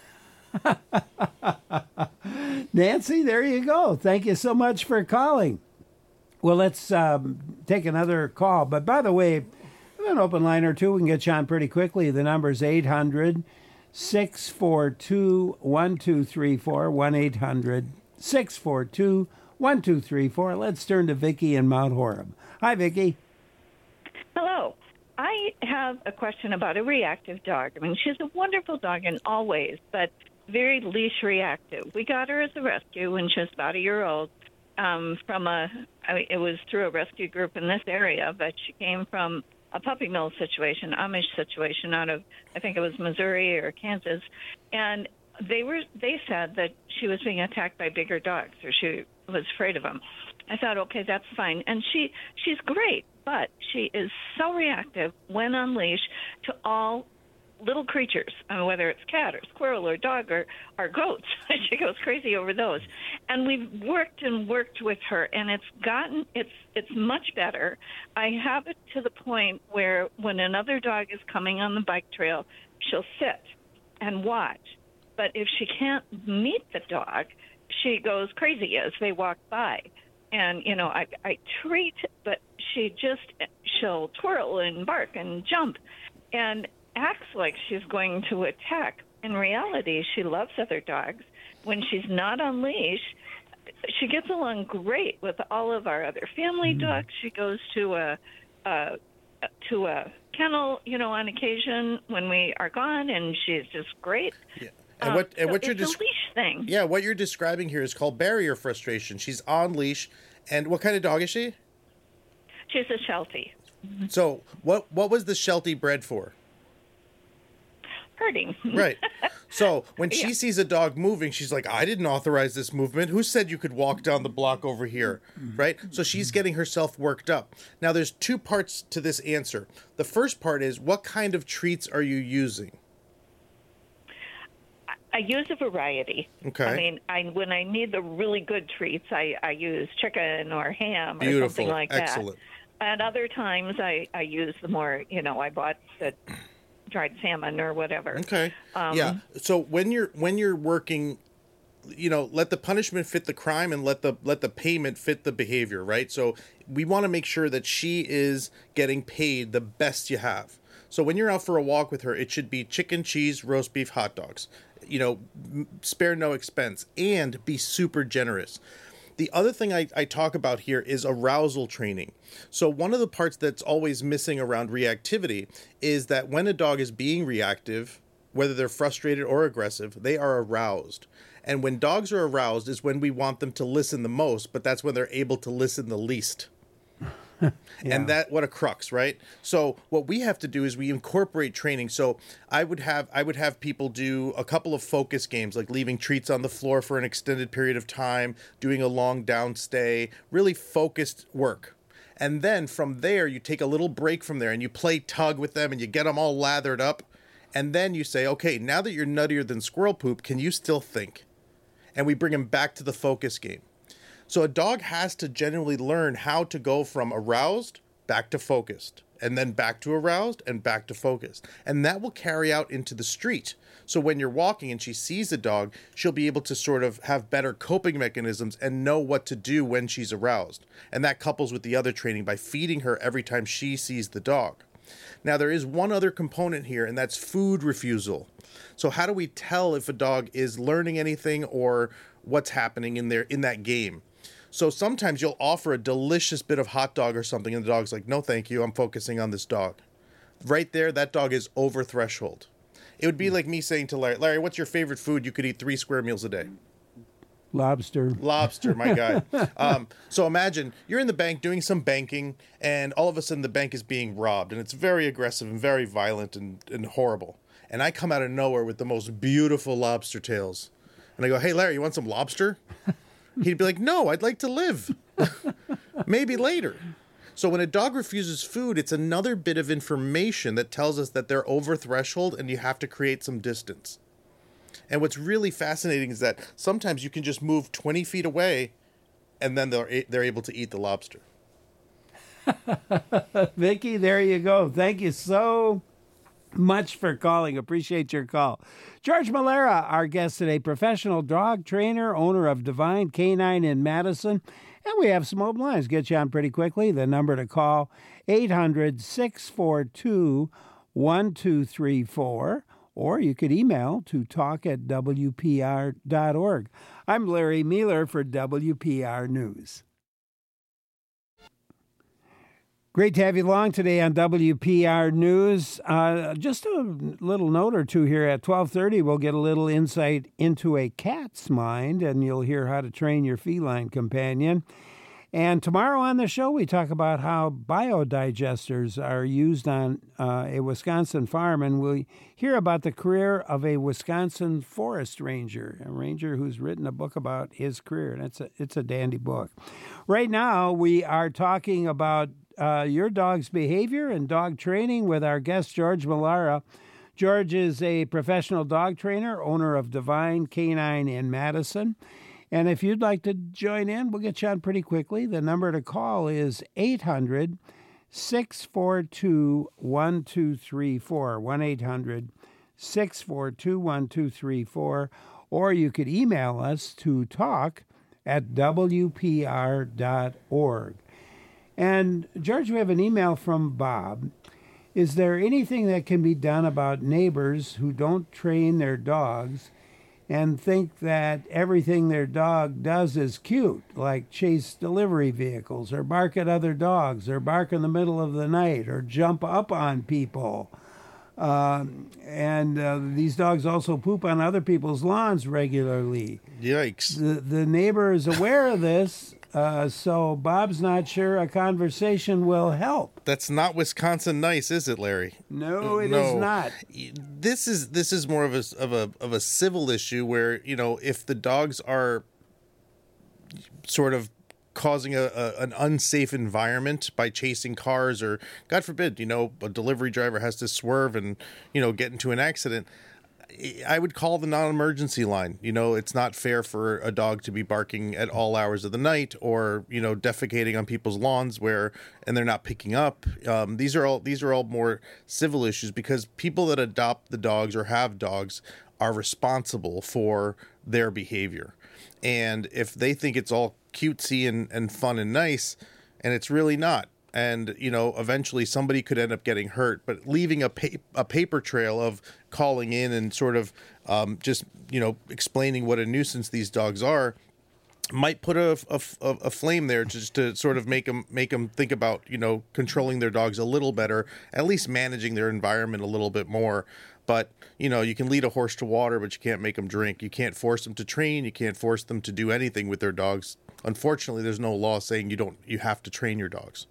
Nancy, there you go. Thank you so much for calling. Well, let's um, take another call. But by the way, we have an open line or two. We can get you on pretty quickly. The number is eight hundred, six four two, one two three four, one eight hundred, six four two, one two three four. Let's turn to Vicki in Mount Horeb. Hi, Vicki. Hello. I have a question about a reactive dog. I mean, she's a wonderful dog in all ways, but very leash reactive. We got her as a rescue when she was about a year old um, from a, I mean, it was through a rescue group in this area, but she came from a puppy mill situation, Amish situation out of, I think it was Missouri or Kansas. And they were, they said that she was being attacked by bigger dogs or she was afraid of them. I thought, okay, that's fine. And she she's great, but she is so reactive when on leash to all little creatures, I mean, whether it's cat or squirrel or dog or, or goats. She goes crazy over those. And we've worked and worked with her, and it's gotten, it's it's much better. I have it to the point where when another dog is coming on the bike trail, she'll sit and watch. But if she can't meet the dog, she goes crazy as they walk by. And, you know, I, I treat, but she just, she'll twirl and bark and jump and acts like she's going to attack. In reality, she loves other dogs. When she's not on leash, she gets along great with all of our other family mm-hmm. dogs. She goes to a, a to a kennel, you know, on occasion when we are gone, and she's just great. Yeah. And what and so what you're it's des- a leash thing. Yeah, what you're describing here is called barrier frustration. She's on leash, and what kind of dog is she? She's a Sheltie. So what what was the Sheltie bred for? Herding. Right. So when she Yeah. sees a dog moving, she's like, I didn't authorize this movement. Who said you could walk down the block over here? Right? So she's getting herself worked up. Now there's two parts to this answer. The first part is, what kind of treats are you using? I use a variety. Okay. I mean, I when I need the really good treats, I, I use chicken or ham or Beautiful. something like Excellent. that. And other times I, I use the more, you know, I bought the dried salmon or whatever. Okay. Um, yeah. So when you're when you're working, you know, let the punishment fit the crime and let the let the payment fit the behavior, right? So we want to make sure that she is getting paid the best you have. So when you're out for a walk with her, it should be chicken, cheese, roast beef, hot dogs. You know, m- spare no expense and be super generous. The other thing I, I talk about here is arousal training. So one of the parts that's always missing around reactivity is that when a dog is being reactive, whether they're frustrated or aggressive, they are aroused. And when dogs are aroused is when we want them to listen the most, but that's when they're able to listen the least. Yeah. And that, what a crux, right? So what we have to do is we incorporate training. So I would have I would have people do a couple of focus games, like leaving treats on the floor for an extended period of time, doing a long down stay, really focused work. And then from there, you take a little break from there and you play tug with them and you get them all lathered up. And then you say, okay, now that you're nuttier than squirrel poop, can you still think? And we bring them back to the focus game. So a dog has to generally learn how to go from aroused back to focused, and then back to aroused and back to focused. And that will carry out into the street. So when you're walking and she sees a dog, she'll be able to sort of have better coping mechanisms and know what to do when she's aroused. And that couples with the other training by feeding her every time she sees the dog. Now, there is one other component here, and that's food refusal. So how do we tell if a dog is learning anything or what's happening in there in that game? So sometimes you'll offer a delicious bit of hot dog or something, and the dog's like, no, thank you, I'm focusing on this dog. Right there, that dog is over threshold. It would be like me saying to Larry, Larry, what's your favorite food? You could eat three square meals a day. Lobster. Lobster, my guy. um, so imagine you're in the bank doing some banking, and all of a sudden the bank is being robbed, and it's very aggressive and very violent and, and horrible. And I come out of nowhere with the most beautiful lobster tails. And I go, hey, Larry, you want some lobster? He'd be like, no, I'd like to live. Maybe later. So when a dog refuses food, it's another bit of information that tells us that they're over threshold and you have to create some distance. And what's really fascinating is that sometimes you can just move twenty feet away and then they're, they're able to eat the lobster. Vicki, there you go. Thank you so much for calling. Appreciate your call. George Malera, our guest today, professional dog trainer, owner of Divine Canine in Madison. And we have some open lines. Get you on pretty quickly. The number to call, eight hundred, six four two, one two three four. Or you could email to talk at W P R dot org. I'm Larry Mealer for W P R News. Great to have you along today on W P R News. Uh, just a little note or two here. At twelve thirty, we'll get a little insight into a cat's mind, and you'll hear how to train your feline companion. And tomorrow on the show, we talk about how biodigesters are used on uh, a Wisconsin farm, and we'll hear about the career of a Wisconsin forest ranger, a ranger who's written a book about his career, and it's a, it's a dandy book. Right now, we are talking about Uh, your dog's behavior and dog training with our guest, George Malera. George is a professional dog trainer, owner of Divine Canine in Madison. And if you'd like to join in, we'll get you on pretty quickly. The number to call is eight hundred, six four two, one two three four, one eight hundred, six four two, one two three four. Or you could email us to talk at w p r dot org. And, George, we have an email from Bob. Is there anything that can be done about neighbors who don't train their dogs and think that everything their dog does is cute, like chase delivery vehicles or bark at other dogs or bark in the middle of the night or jump up on people? Uh, and uh, these dogs also poop on other people's lawns regularly. Yikes. The, the neighbor is aware of this, uh, so Bob's not sure a conversation will help. That's not Wisconsin nice, is it, Larry? No, it no. is not. This is this is more of a of a of a civil issue where, you know, if the dogs are sort of causing a, a an unsafe environment by chasing cars, or God forbid, you know, a delivery driver has to swerve and, you know, get into an accident, I would call the non-emergency line. You know, it's not fair for a dog to be barking at all hours of the night, or, you know, defecating on people's lawns where and they're not picking up. Um, these are all these are all more civil issues, because people that adopt the dogs or have dogs are responsible for their behavior. And if they think it's all cutesy and, and fun and nice, and it's really not, and, you know, eventually somebody could end up getting hurt, but leaving a, pa- a paper trail of calling in and sort of um, just, you know, explaining what a nuisance these dogs are might put a, a, a flame there just to sort of make them, make them think about, you know, controlling their dogs a little better, at least managing their environment a little bit more. But, you know, you can lead a horse to water, but you can't make them drink. You can't force them to train. You can't force them to do anything with their dogs. Unfortunately, there's no law saying you don't, you have to train your dogs.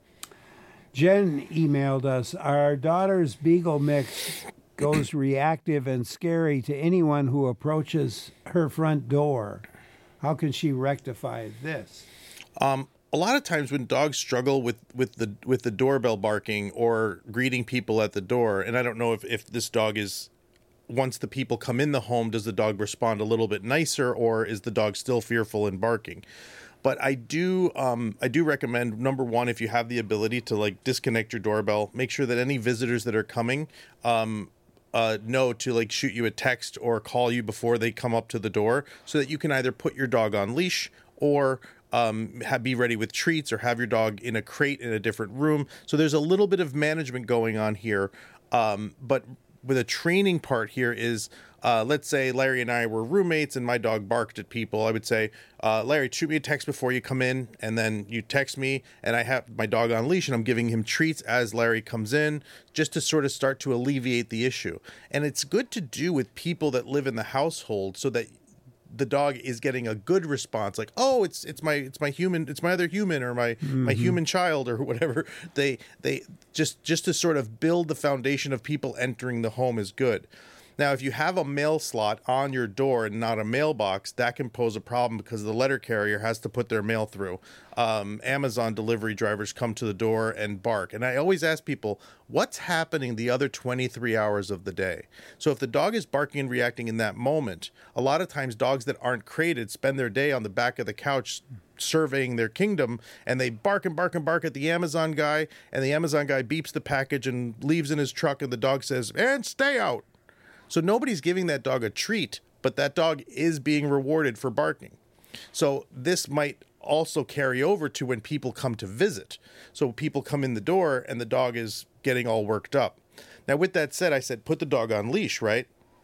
Jen emailed us, our daughter's Beagle mix goes reactive and scary to anyone who approaches her front door. How can she rectify this? Um, a lot of times when dogs struggle with, with the with the doorbell barking or greeting people at the door, and I don't know if, if this dog is, once the people come in the home, does the dog respond a little bit nicer, or is the dog still fearful and barking? But I do um, I do recommend, number one, if you have the ability to, like, disconnect your doorbell, make sure that any visitors that are coming um, uh, know to, like, shoot you a text or call you before they come up to the door, so that you can either put your dog on leash or um, have, be ready with treats, or have your dog in a crate in a different room. So there's a little bit of management going on here. Um, but with a training part here is, Uh, let's say Larry and I were roommates and my dog barked at people. I would say, uh, Larry, shoot me a text before you come in, and then you text me, and I have my dog on leash, and I'm giving him treats as Larry comes in, just to sort of start to alleviate the issue. And it's good to do with people that live in the household, so that the dog is getting a good response, like, oh, it's it's my it's my human, it's my other human, or my mm-hmm. my human child, or whatever. They they just just to sort of build the foundation of people entering the home is good. Now, if you have a mail slot on your door and not a mailbox, that can pose a problem, because the letter carrier has to put their mail through. Um, Amazon delivery drivers come to the door and bark. And I always ask people, what's happening the other twenty-three hours of the day? So if the dog is barking and reacting in that moment, a lot of times dogs that aren't crated spend their day on the back of the couch surveying their kingdom, and they bark and bark and bark at the Amazon guy, and the Amazon guy beeps the package and leaves in his truck, and the dog says, and stay out. So nobody's giving that dog a treat, but that dog is being rewarded for barking. So this might also carry over to when people come to visit. So people come in the door and the dog is getting all worked up. Now, with that said, I said, put the dog on leash, right?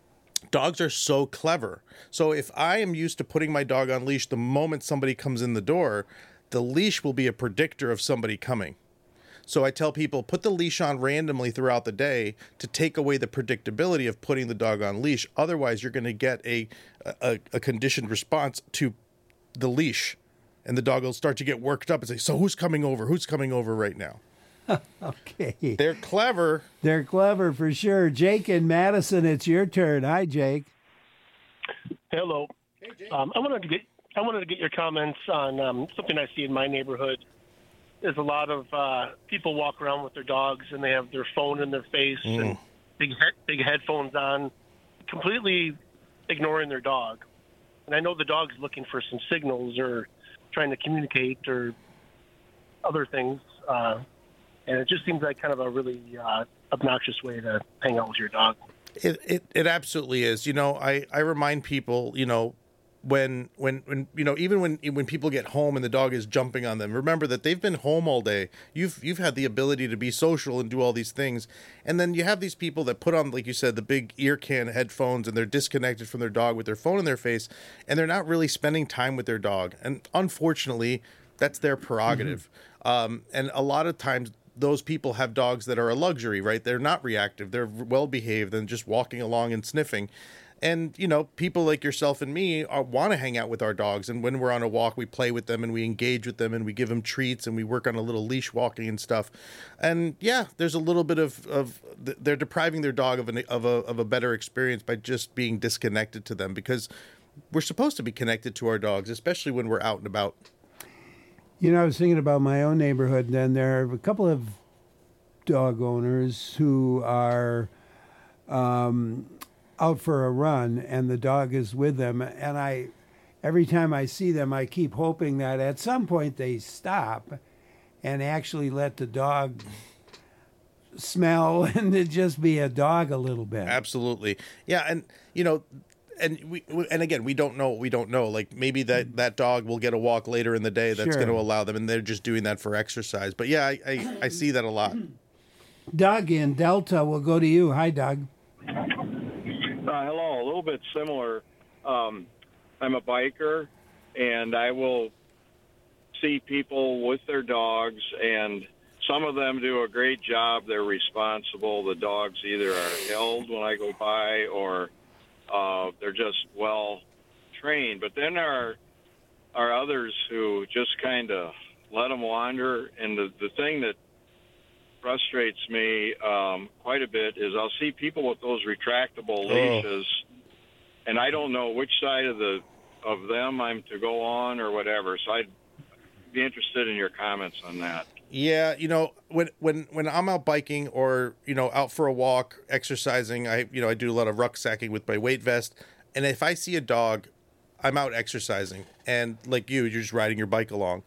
Dogs are so clever. So if I am used to putting my dog on leash the moment somebody comes in the door, the leash will be a predictor of somebody coming. So I tell people, put the leash on randomly throughout the day to take away the predictability of putting the dog on leash. Otherwise, you're going to get a, a a conditioned response to the leash, and the dog will start to get worked up and say, so who's coming over? Who's coming over right now? Okay. They're clever. They're clever for sure. Jake in Madison, it's your turn. Hi, Jake. Hello. Hey, Jake. Um, I wanted to get I wanted to get your comments on um, something I see in my neighborhood. There's a lot of uh, people walk around with their dogs, and they have their phone in their face, mm. and big he- big headphones on, completely ignoring their dog. And I know the dog's looking for some signals or trying to communicate or other things. Uh, and it just seems like kind of a really uh, obnoxious way to hang out with your dog. It, it it absolutely is. You know, I, I remind people, you know, when when when you know, even when when people get home and the dog is jumping on them, remember that they've been home all day. You've you've had the ability to be social and do all these things. And then you have these people that put on, like you said, the big ear can headphones, and they're disconnected from their dog with their phone in their face, and they're not really spending time with their dog. And unfortunately, that's their prerogative. Mm-hmm. Um, and a lot of times those people have dogs that are a luxury, right? They're not reactive. They're well behaved and just walking along and sniffing. And, you know, people like yourself and me are, want to hang out with our dogs. And when we're on a walk, we play with them and we engage with them and we give them treats and we work on a little leash walking and stuff. And yeah, there's a little bit of, of they're depriving their dog of, an, of, a, of a better experience by just being disconnected to them, because we're supposed to be connected to our dogs, especially when we're out and about. You know, I was thinking about my own neighborhood, and there are a couple of dog owners who are um, out for a run, and the dog is with them. And I, every time I see them, I keep hoping that at some point they stop and actually let the dog smell and to just be a dog a little bit. Absolutely. Yeah, and, you know, And we and again, we don't know what we don't know. Like maybe that, that dog will get a walk later in the day that's Sure. going to allow them, and they're just doing that for exercise. But yeah, I, I, I see that a lot. Doug in Delta, will go to you. Hi, Doug. Uh, hello. A little bit similar. Um, I'm a biker, and I will see people with their dogs, and some of them do a great job. They're responsible. The dogs either are held when I go by, or Uh, they're just well trained. But then there are, are others who just kind of let them wander. And the, the thing that frustrates me um, quite a bit is I'll see people with those retractable leashes, oh. and I don't know which side of the of them I'm to go on or whatever. So I'd be interested in your comments on that. Yeah, you know, when when when I'm out biking or, you know, out for a walk, exercising, I you know, I do a lot of rucksacking with my weight vest, and if I see a dog, I'm out exercising, and like you, you're just riding your bike along.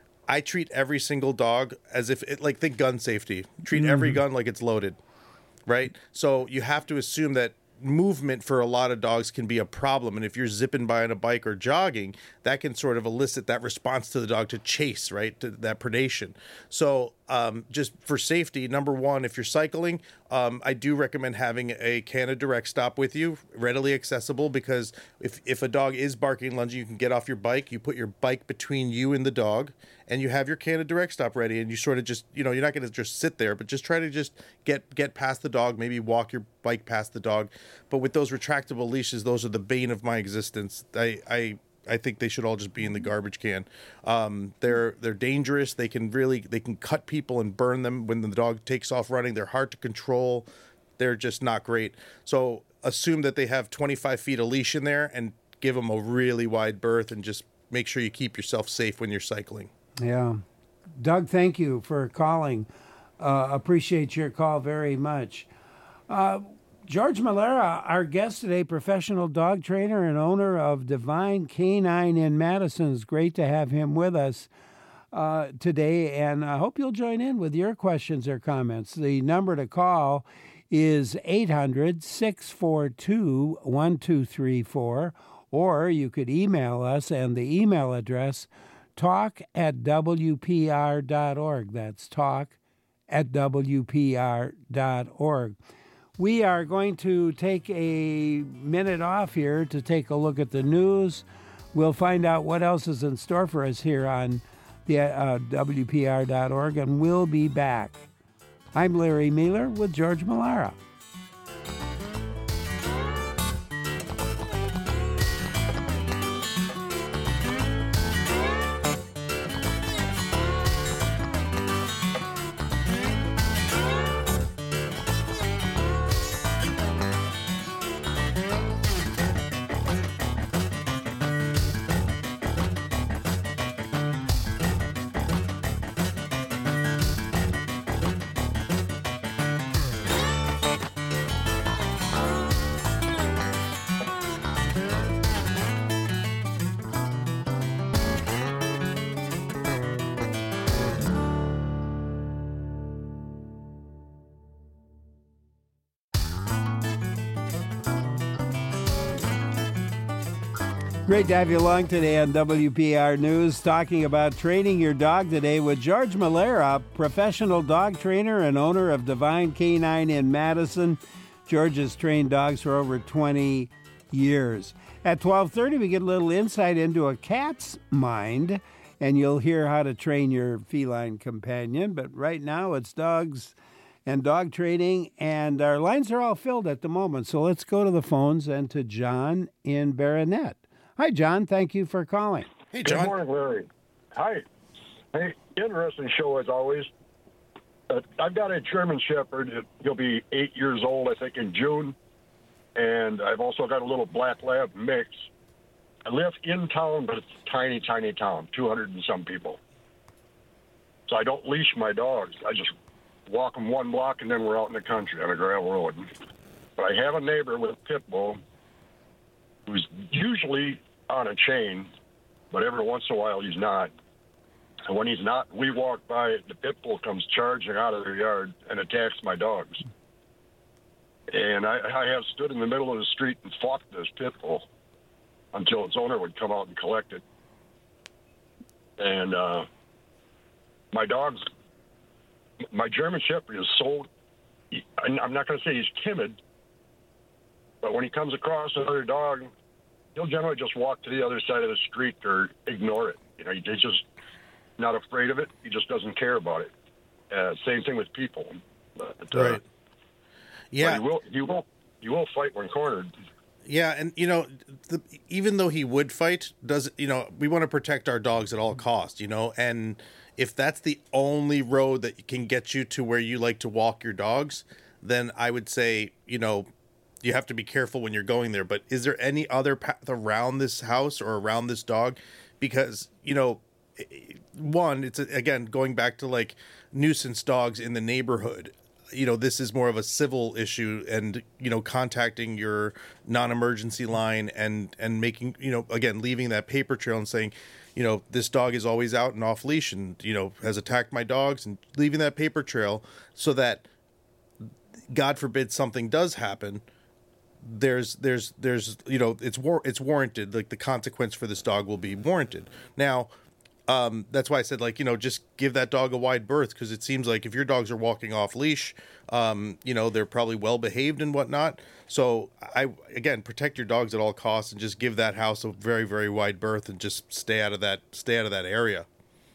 I treat every single dog as if it, like, think gun safety. Treat mm-hmm. every gun like it's loaded, right? So you have to assume that movement for a lot of dogs can be a problem, and if you're zipping by on a bike or jogging, that can sort of elicit that response to the dog to chase, right, to that predation. So um, just for safety, number one, if you're cycling, um, I do recommend having a Canada Direct Stop with you, readily accessible, because if, if a dog is barking, lunging, you can get off your bike, you put your bike between you and the dog, and you have your Canada Direct Stop ready, and you sort of just, you know, you're not going to just sit there, but just try to just get get past the dog, maybe walk your bike past the dog. But with those retractable leashes, those are the bane of my existence. I I, I think they should all just be in the garbage can. Um, they're they're dangerous. They can really they can cut people and burn them when the dog takes off running. They're hard to control. They're just not great. So assume that they have twenty-five feet of leash in there, and give them a really wide berth, and just make sure you keep yourself safe when you're cycling. Yeah. Doug, thank you for calling. Uh, appreciate your call very much. Uh, George Malera, our guest today, professional dog trainer and owner of Divine Canine in Madison. It's great to have him with us uh, today, and I hope you'll join in with your questions or comments. The number to call is eight hundred, six four two, one two three four, or you could email us, and the email address, talk at w p r dot org. That's talk at w p r dot org. We are going to take a minute off here to take a look at the news. We'll find out what else is in store for us here on the uh, w p r dot org, and we'll be back. I'm Larry Mueller with George Malera. Great to have you along today on W P R News, talking about training your dog today with George Malera, professional dog trainer and owner of Divine Canine in Madison. George has trained dogs for over twenty years. At twelve thirty, we get a little insight into a cat's mind, and you'll hear how to train your feline companion. But right now, it's dogs and dog training, and our lines are all filled at the moment. So let's go to the phones and to John in Baronet. Hi, John. Thank you for calling. Hey, John. Good morning, Larry. Hi. Hey, interesting show as always. Uh, I've got a German Shepherd. He'll be eight years old, I think, in June. And I've also got a little black lab mix. I live in town, but it's a tiny, tiny town, two hundred and some people. So I don't leash my dogs. I just walk them one block, and then we're out in the country on a gravel road. But I have a neighbor with a pit bull who's usually on a chain, but every once in a while he's not. And when he's not, we walk by, the pit bull comes charging out of their yard and attacks my dogs. And I, I have stood in the middle of the street and fought this pit bull until its owner would come out and collect it. And uh, my dogs, my German Shepherd is so, I'm not going to say he's timid, but when he comes across another dog, he'll generally just walk to the other side of the street or ignore it. You know, he's just not afraid of it. He just doesn't care about it. Uh, same thing with people. But, uh, Right. Yeah. but he will. He will. He will fight when cornered. Yeah, and you know, the, even though he would fight, does you know, we want to protect our dogs at all costs, you know, and if that's the only road that can get you to where you like to walk your dogs, then I would say, you know, you have to be careful when you're going there. But is there any other path around this house or around this dog? Because, you know, one, it's again going back to like nuisance dogs in the neighborhood. You know, this is more of a civil issue, and, you know, contacting your non-emergency line and, and making, you know, again, leaving that paper trail and saying, you know, this dog is always out and off leash and, you know, has attacked my dogs, and leaving that paper trail so that, God forbid, something does happen. There's, there's, there's, you know, it's war, it's warranted. Like the consequence for this dog will be warranted. Now, Um, that's why I said, like, you know, just give that dog a wide berth, because it seems like if your dogs are walking off leash, um, you know, they're probably well behaved and whatnot. So I, again, protect your dogs at all costs and just give that house a very, very wide berth and just stay out of that, stay out of that area.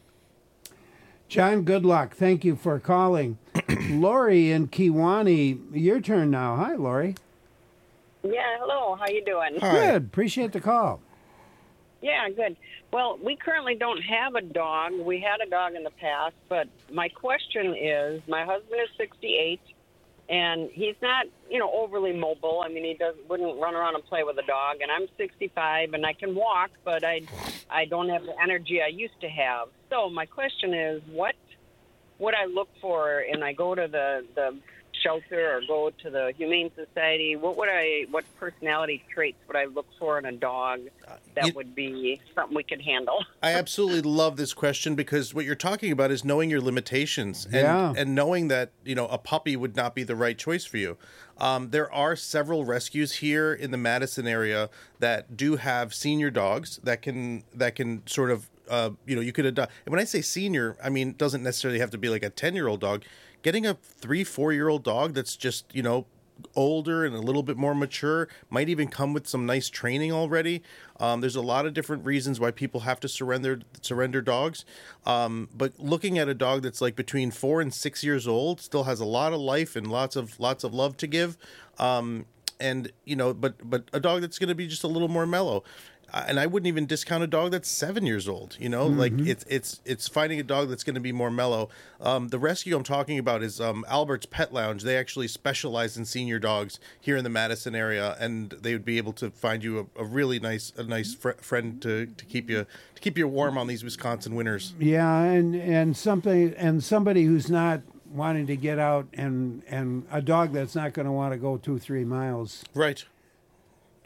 John, good luck. Thank you for calling. Lori in Kewanee, your turn now. Hi, Lori. Yeah, hello. How you doing? Good. Appreciate the call. Yeah, good. Well, we currently don't have a dog. We had a dog in the past, but my question is, my husband is sixty-eight, and he's not, you know, overly mobile. I mean, he doesn't wouldn't run around and play with a dog. And I'm sixty-five, and I can walk, but I, I don't have the energy I used to have. So my question is, what would I look for? And I go to the the shelter or go to the Humane Society. What would I? What personality traits would I look for in a dog that you, would be something we could handle? I absolutely love this question, because what you're talking about is knowing your limitations and, Yeah. and knowing that, you know, a puppy would not be the right choice for you. Um, there are several rescues here in the Madison area that do have senior dogs that can that can sort of uh, you know, you could adopt. And when I say senior, I mean, it doesn't necessarily have to be like a ten-year-old dog. Getting a three, four-year-old dog that's just, you know, older and a little bit more mature might even come with some nice training already. Um, there's a lot of different reasons why people have to surrender surrender dogs. Um, but looking at a dog that's like between four and six years old, still has a lot of life and lots of lots of love to give. Um, and, you know, but but a dog that's going to be just a little more mellow. And I wouldn't even discount a dog that's seven years old. You know, Mm-hmm. like it's it's it's finding a dog that's going to be more mellow. Um, the rescue I'm talking about is um, Albert's Pet Lounge. They actually specialize in senior dogs here in the Madison area, and they would be able to find you a, a really nice a nice fr- friend to, to keep you to keep you warm on these Wisconsin winters. Yeah, and and something and somebody who's not wanting to get out, and and a dog that's not going to want to go two three miles. Right.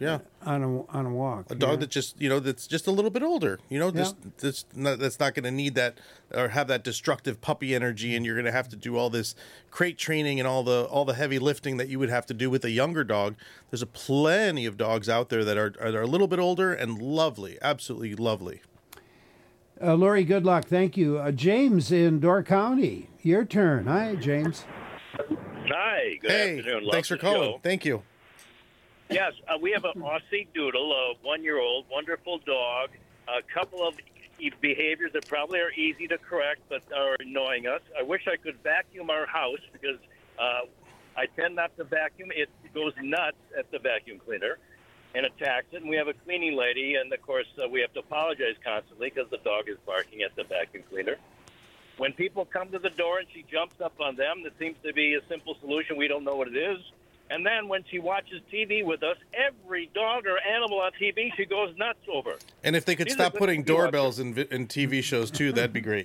Yeah. On a on a walk. A dog yeah. that just, you know, that's just a little bit older, you know, just, Yeah. just not, that's not going to need that or have that destructive puppy energy, and you're going to have to do all this crate training and all the all the heavy lifting that you would have to do with a younger dog. There's a plenty of dogs out there that are, are a little bit older and lovely, absolutely lovely. Uh, Lori, good luck. Thank you. Uh, James in Door County, your turn. Hi, James. Hi, good hey, afternoon. Love thanks for the calling. show. Thank you. Yes, uh, we have an Aussie Doodle, a one-year-old, wonderful dog. A couple of e- behaviors that probably are easy to correct, but are annoying us. I wish I could vacuum our house because uh, I tend not to vacuum. It goes nuts at the vacuum cleaner and attacks it. And we have a cleaning lady, and of course uh, we have to apologize constantly because the dog is barking at the vacuum cleaner. When people come to the door and she jumps up on them, there seems to be a simple solution. We don't know what it is. And then when she watches T V with us, every dog or animal on T V she goes nuts over. And if they could These stop are putting things we watch. doorbells in, vi- in T V shows too, that'd be great.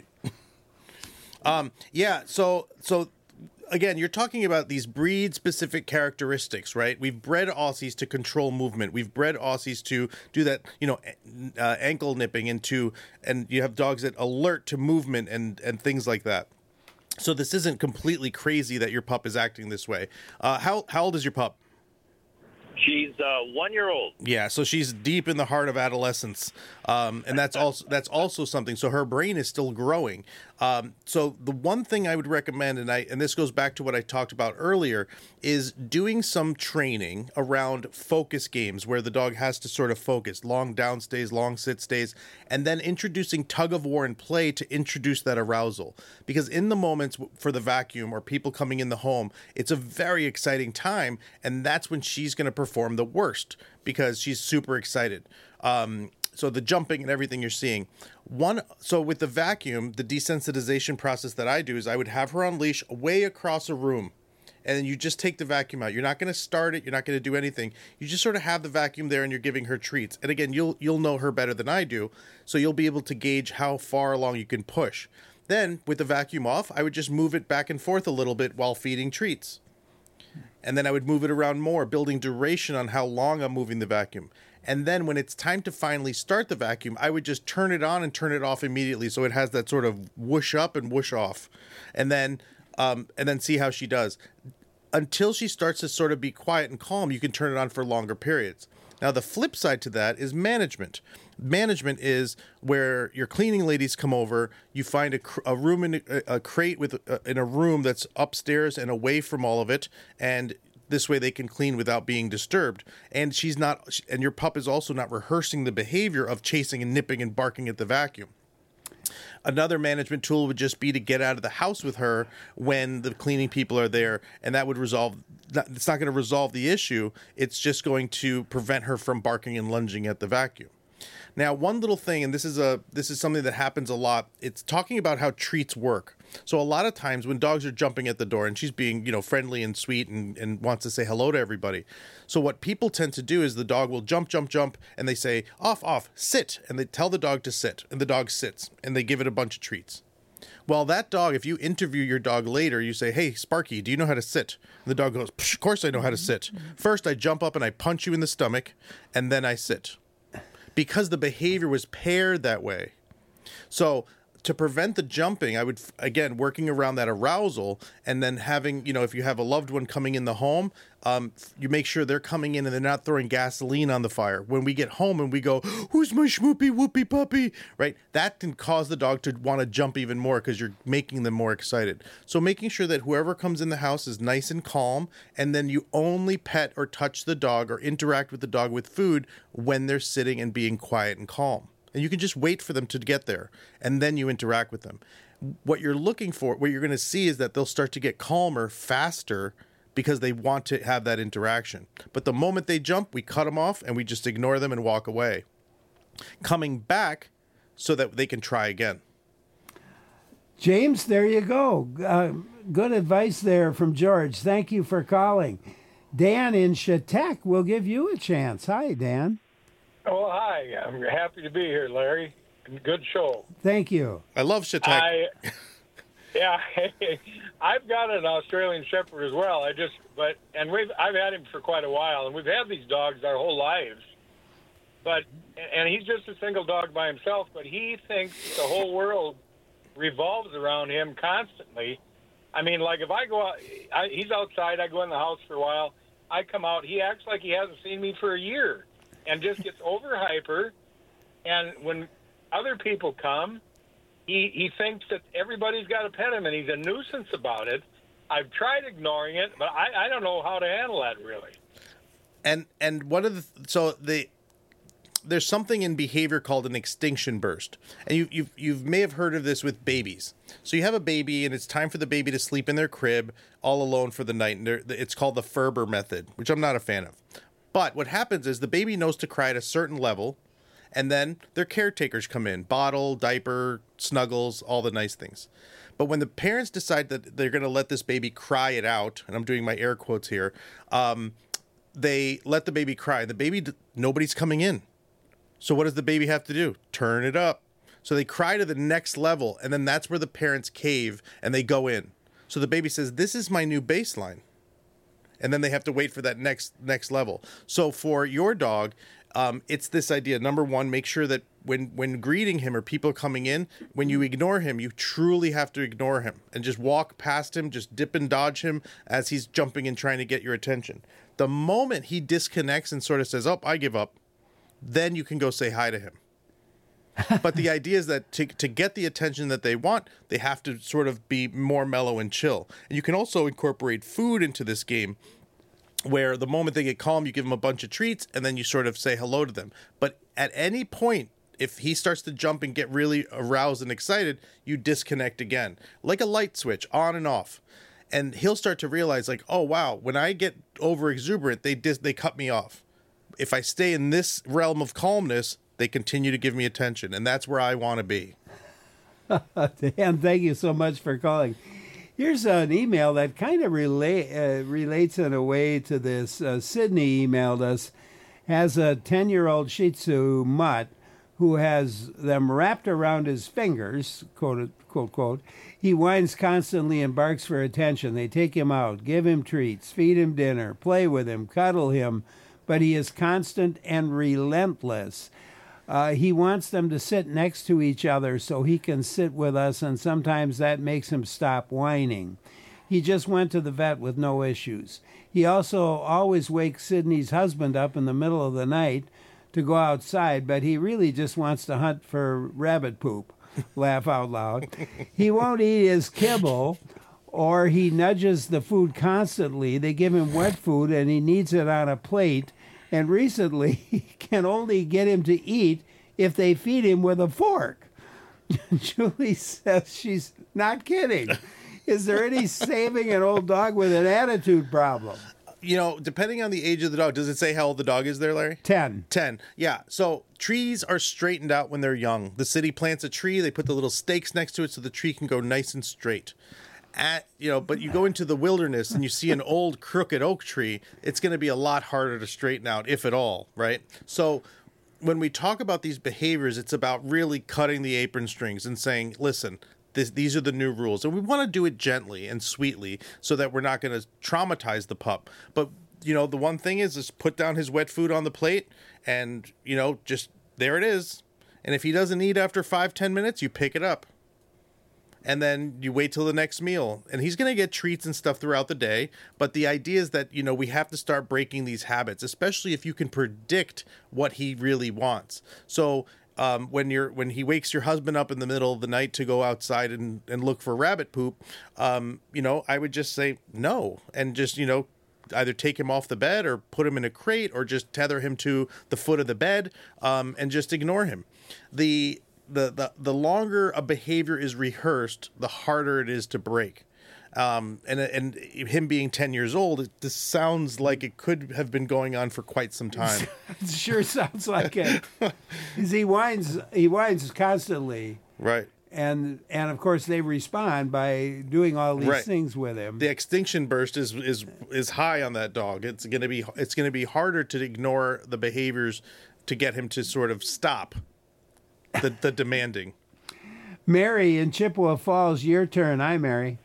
um, yeah. So, so again, you're talking about these breed-specific characteristics, right? We've bred Aussies to control movement. We've bred Aussies to do that, you know, uh, ankle nipping and to, and you have dogs that alert to movement and and things like that. So this isn't completely crazy that your pup is acting this way. Uh, how how old is your pup? She's uh, one year old. Yeah, so she's deep in the heart of adolescence, um, and that's also that's also something. So her brain is still growing. Um, so the one thing I would recommend, and I and this goes back to what I talked about earlier, is doing some training around focus games where the dog has to sort of focus, long down stays, long sit stays, and then introducing tug of war and play to introduce that arousal. Because in the moments for the vacuum or people coming in the home, it's a very exciting time, and that's when she's going to perform the worst because she's super excited. Um, so the jumping and everything you're seeing. One, so with the vacuum, the desensitization process that I do is I would have her on leash way across a room, and then you just take the vacuum out. You're not going to start it. You're not going to do anything. You just sort of have the vacuum there, and you're giving her treats. And again, you'll you'll know her better than I do, so you'll be able to gauge how far along you can push. Then, with the vacuum off, I would just move it back and forth a little bit while feeding treats. And then I would move it around more, building duration on how long I'm moving the vacuum. And then when it's time to finally start the vacuum, I would just turn it on and turn it off immediately, so it has that sort of whoosh up and whoosh off. And then um, and then see how she does. Until she starts to sort of be quiet and calm, you can turn it on for longer periods. Now, the flip side to that is management. Management is where your cleaning ladies come over, you find a, cr- a room in a, a crate with uh, in a room that's upstairs and away from all of it, and this way they can clean without being disturbed. And she's not, and your pup is also not rehearsing the behavior of chasing and nipping and barking at the vacuum. Another management tool would just be to get out of the house with her when the cleaning people are there, and that would resolve, it's not going to resolve the issue, it's just going to prevent her from barking and lunging at the vacuum. Now, one little thing, and this is a this is something that happens a lot, it's talking about how treats work. So a lot of times when dogs are jumping at the door and she's being, you know, friendly and sweet and, and wants to say hello to everybody. So what people tend to do is the dog will jump, jump, jump, and they say, off, off, sit. And they tell the dog to sit, and the dog sits, and they give it a bunch of treats. Well, that dog, if you interview your dog later, you say, hey, Sparky, do you know how to sit? And the dog goes, of course I know how to sit. First, I jump up and I punch you in the stomach, and then I sit. Because the behavior was paired that way. So to prevent the jumping, I would, again, working around that arousal, and then having, you know, if you have a loved one coming in the home, um, you make sure they're coming in and they're not throwing gasoline on the fire. When we get home and we go, who's my schmoopy whoopy puppy, right? That can cause the dog to want to jump even more because you're making them more excited. So making sure that whoever comes in the house is nice and calm, and then you only pet or touch the dog or interact with the dog with food when they're sitting and being quiet and calm. And you can just wait for them to get there, and then you interact with them. What you're looking for, what you're going to see is that they'll start to get calmer faster because they want to have that interaction. But the moment they jump, we cut them off, and we just ignore them and walk away. Coming back so that they can try again. James, there you go. Uh, good advice there from George. Thank you for calling. Dan in Chautauqua will give you a chance. Hi, Dan. Oh, hi. I'm happy to be here, Larry. Good show. Thank you. I love Chautauqua. I, Yeah, I've got an Australian Shepherd as well. I just, but and we've I've had him for quite a while, and we've had these dogs our whole lives. But and he's just a single dog by himself. But he thinks the whole world revolves around him constantly. I mean, like if I go out, I, he's outside. I go in the house for a while. I come out. He acts like he hasn't seen me for a year, and just gets over hyper. And when other people come, He he thinks that everybody's got to pet him, and he's a nuisance about it. I've tried ignoring it, but I, I don't know how to handle that really. And and one of the so the there's something in behavior called an extinction burst, and you you you may have heard of this with babies. So you have a baby, and it's time for the baby to sleep in their crib all alone for the night, and it's called the Ferber method, which I'm not a fan of. But what happens is the baby knows to cry at a certain level. And then their caretakers come in, bottle, diaper, snuggles, all the nice things. But when the parents decide that they're going to let this baby cry it out, and I'm doing my air quotes here, um, they let the baby cry. The baby, nobody's coming in. So what does the baby have to do? Turn it up. So they cry to the next level, and then that's where the parents cave and they go in. So the baby says, this is my new baseline. And then they have to wait for that next next level. So for your dog, Um, it's this idea. Number one, make sure that when, when greeting him or people coming in, when you ignore him, you truly have to ignore him and just walk past him, just dip and dodge him as he's jumping and trying to get your attention. The moment he disconnects and sort of says, oh, I give up, then you can go say hi to him. But the idea is that to, to get the attention that they want, they have to sort of be more mellow and chill. And you can also incorporate food into this game, where the moment they get calm, you give them a bunch of treats, and then you sort of say hello to them. But at any point, if he starts to jump and get really aroused and excited, you disconnect again. Like a light switch, on and off. And he'll start to realize, like, oh, wow, when I get over exuberant, they dis- they cut me off. If I stay in this realm of calmness, they continue to give me attention. And that's where I want to be. Dan, thank you so much for calling. Here's an email that kind of relate, uh, relates in a way to this. Uh, Sydney emailed us, has a ten-year-old Shih Tzu mutt who has them wrapped around his fingers, quote, quote, quote. He whines constantly and barks for attention. They take him out, give him treats, feed him dinner, play with him, cuddle him, but he is constant and relentless. Uh, he wants them to sit next to each other so he can sit with us, and sometimes that makes him stop whining. He just went to the vet with no issues. He also always wakes Sydney's husband up in the middle of the night to go outside, but he really just wants to hunt for rabbit poop. Laugh out loud. He won't eat his kibble, or he nudges the food constantly. They give him wet food, and he needs it on a plate. And recently, he can only get him to eat if they feed him with a fork. Julie says she's not kidding. Is there any saving an old dog with an attitude problem? You know, depending on the age of the dog, does it say how old the dog is there, Larry? Ten. Ten, yeah. So trees are straightened out when they're young. The city plants a tree, they put the little stakes next to it so the tree can go nice and straight. At, you know, but you go into the wilderness and you see an old crooked oak tree, it's going to be a lot harder to straighten out, if at all, right? So when we talk about these behaviors, it's about really cutting the apron strings and saying, listen, this, these are the new rules. And we want to do it gently and sweetly so that we're not going to traumatize the pup. But, you know, the one thing is, is put down his wet food on the plate and, you know, just there it is. And if he doesn't eat after five, ten minutes, you pick it up. And then you wait till the next meal. And he's going to get treats and stuff throughout the day. But the idea is that, you know, we have to start breaking these habits, especially if you can predict what he really wants. So um, when you're when he wakes your husband up in the middle of the night to go outside and, and look for rabbit poop, um, you know, I would just say no. And just, you know, either take him off the bed or put him in a crate or just tether him to the foot of the bed um, and just ignore him. The The, the the longer a behavior is rehearsed, the harder it is to break. Um, and and him being ten years old, it, this sounds like it could have been going on for quite some time. It sure sounds like it. Because he whines, he whines constantly. Right. And and of course they respond by doing all these Right. things with him. The extinction burst is is is high on that dog. It's gonna be it's gonna be harder to ignore the behaviors to get him to sort of stop the the demanding. Mary in Chippewa Falls, your turn. Hi, Mary.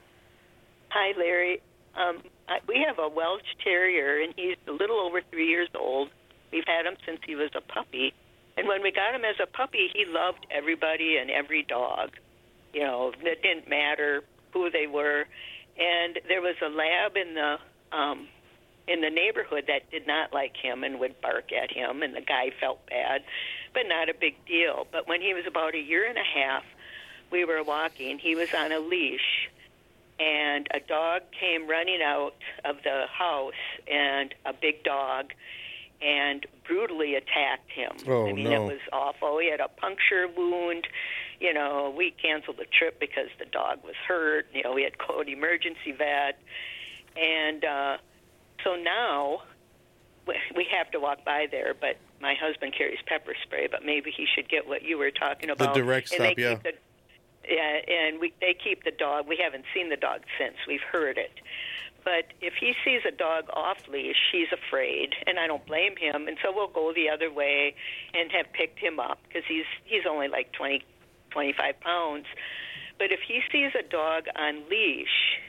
Hi, Larry. Um, I, we have a Welsh Terrier, and he's a little over three years old. We've had him since he was a puppy. And when we got him as a puppy, he loved everybody and every dog. You know, it didn't matter who they were. And there was a lab in the um, in the neighborhood that did not like him and would bark at him, and the guy felt bad, but not a big deal. But when he was about a year and a half, we were walking. He was on a leash, and a dog came running out of the house, and a big dog, and brutally attacked him. Oh, I mean, no. it was awful. He had a puncture wound. You know, we canceled the trip because the dog was hurt. You know, we had called emergency vet. And uh, so now we have to walk by there, but my husband carries pepper spray, but maybe he should get what you were talking about. The direct And stop, they yeah. keep the, yeah, and we, they keep the dog. We haven't seen the dog since. We've heard it. But if he sees a dog off leash, he's afraid, and I don't blame him. And so we'll go the other way and have picked him up because he's he's only like twenty, twenty-five pounds. But if he sees a dog on leash,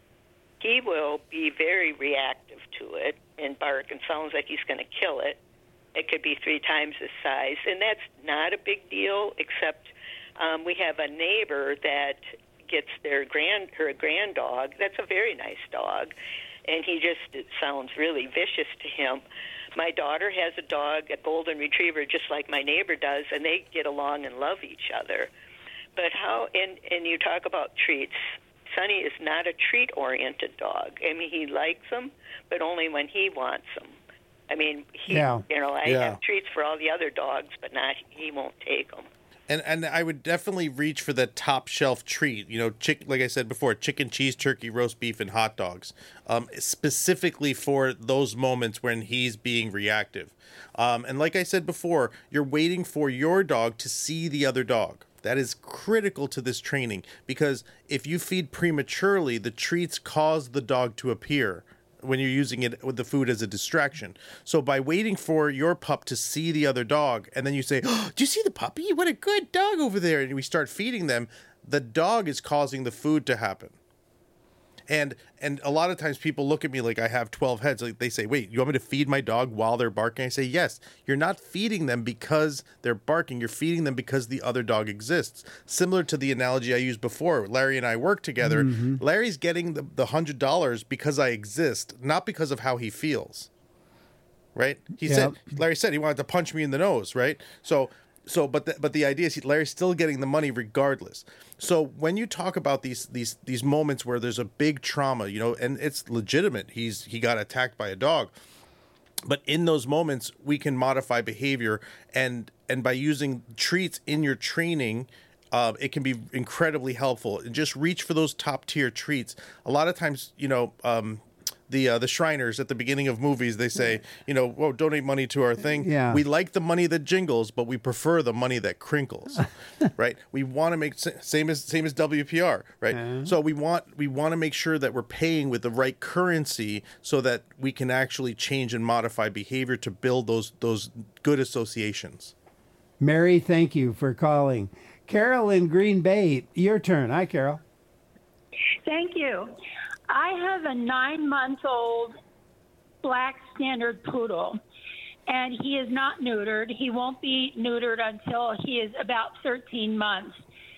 he will be very reactive to it and bark and sounds like he's going to kill it. It could be three times his size, and that's not a big deal. Except um, we have a neighbor that gets their grand her grand dog. That's a very nice dog, and he just it sounds really vicious to him. My daughter has a dog, a golden retriever, just like my neighbor does, and they get along and love each other. But how? And and you talk about treats. Sonny is not a treat-oriented dog. I mean, he likes them, but only when he wants them. I mean, he, Yeah. you know, I Yeah. have treats for all the other dogs, but not he won't take them. And and I would definitely reach for the top shelf treat. You know, chick like I said before, chicken, cheese, turkey, roast beef, and hot dogs. Um, specifically for those moments when he's being reactive. Um, and like I said before, you're waiting for your dog to see the other dog. That is critical to this training because if you feed prematurely, the treats cause the dog to appear when you're using it with the food as a distraction. So by waiting for your pup to see the other dog, and then you say, oh, do you see the puppy? What a good dog over there. And we start feeding them, the dog is causing the food to happen. And and a lot of times people look at me like I have twelve heads. Like they say, wait, you want me to feed my dog while they're barking? I say, yes. You're not feeding them because they're barking. You're feeding them because the other dog exists. Similar to the analogy I used before. Larry and I work together. Mhm. Larry's getting the, the one hundred dollars because I exist, not because of how he feels. Right? He Yep. said, Larry said he wanted to punch me in the nose, right? So... So, but the, but the idea is he, Larry's still getting the money regardless. So when you talk about these these these moments where there's a big trauma, you know, and it's legitimate, he's he got attacked by a dog. But in those moments, we can modify behavior, and and by using treats in your training, uh, it can be incredibly helpful. And just reach for those top tier treats. A lot of times, you know. Um, The uh, the Shriners at the beginning of movies, they say, you know, whoa, donate money to our thing. Yeah. We like the money that jingles, but we prefer the money that crinkles, right? We want to make same as same as W P R, right? Uh-huh. So we want we want to make sure that we're paying with the right currency so that we can actually change and modify behavior to build those those good associations. Mary, thank you for calling. Carol in Green Bay, your turn. Hi, Carol. Thank you. I have a nine-month-old black standard poodle, and he is not neutered. He won't be neutered until he is about thirteen months.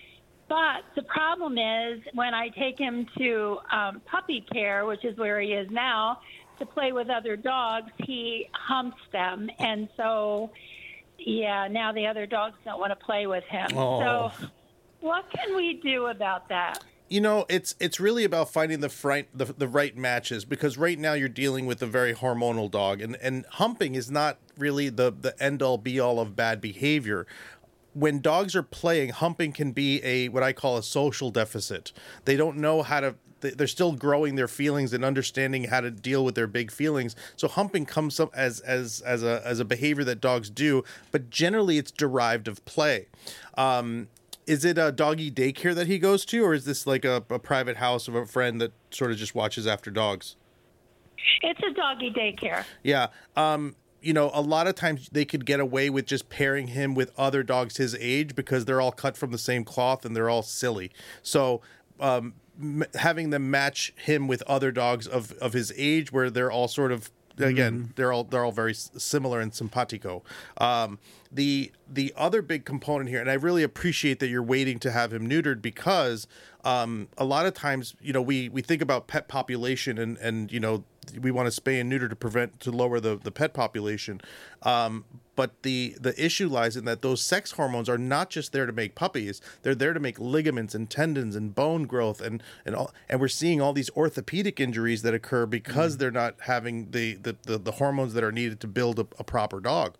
But the problem is when I take him to um, puppy care, which is where he is now, to play with other dogs, he humps them. And so, yeah, now the other dogs don't want to play with him. Oh. So what can we do about that? You know, it's it's really about finding the, fright, the the right matches because right now you're dealing with a very hormonal dog, and, and humping is not really the, the end-all be-all of bad behavior. When dogs are playing, humping can be a what I call a social deficit. They don't know how to. They're still growing their feelings and understanding how to deal with their big feelings. So humping comes up as as as a as a behavior that dogs do, but generally it's derived of play. Um, Is it a doggy daycare that he goes to, or is this like a, a private house of a friend that sort of just watches after dogs? It's a doggy daycare. Yeah. Um, you know, a lot of times they could get away with just pairing him with other dogs his age because they're all cut from the same cloth and they're all silly. So um, m- having them match him with other dogs of, of his age where they're all sort of, again, mm-hmm. they're all they're all very similar and simpatico. Um, the the other big component here, and I really appreciate that you're waiting to have him neutered because um, a lot of times, you know, we, we think about pet population and, and, you know, we want to spay and neuter to prevent, to lower the, the pet population. Um, but the, the issue lies in that those sex hormones are not just there to make puppies. They're there to make ligaments and tendons and bone growth. And, and all, and we're seeing all these orthopedic injuries that occur because mm. they're not having the, the, the, the hormones that are needed to build a, a proper dog.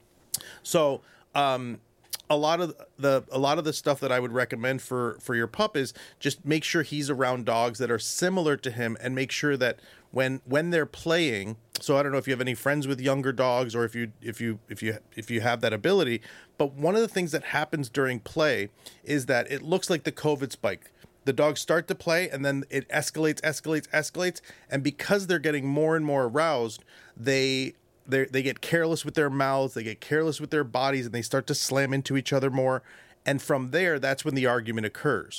So, um, a lot of the a lot of the stuff that I would recommend for for your pup is just make sure he's around dogs that are similar to him, and make sure that when when they're playing. So I don't know if you have any friends with younger dogs, or if you if you if you if you have that ability. But one of the things that happens during play is that it looks like the COVID spike. The dogs start to play, and then it escalates, escalates, escalates, and because they're getting more and more aroused, they. They they get careless with their mouths, they get careless with their bodies, and they start to slam into each other more. And from there, that's when the argument occurs.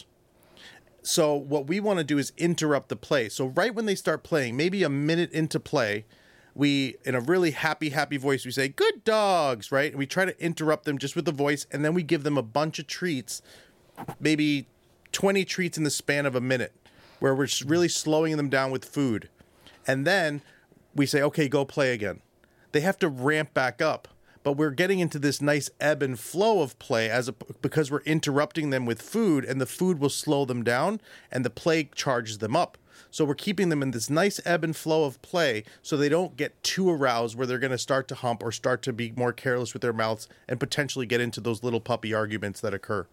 So what we want to do is interrupt the play. So right when they start playing, maybe a minute into play, we, in a really happy, happy voice, we say, "Good dogs," right? And we try to interrupt them just with the voice, and then we give them a bunch of treats, maybe twenty treats in the span of a minute, where we're really slowing them down with food. And then we say, "Okay, go play again." They have to ramp back up, but we're getting into this nice ebb and flow of play as a, because we're interrupting them with food, and the food will slow them down and the play charges them up. So we're keeping them in this nice ebb and flow of play so they don't get too aroused where they're going to start to hump or start to be more careless with their mouths and potentially get into those little puppy arguments that occur.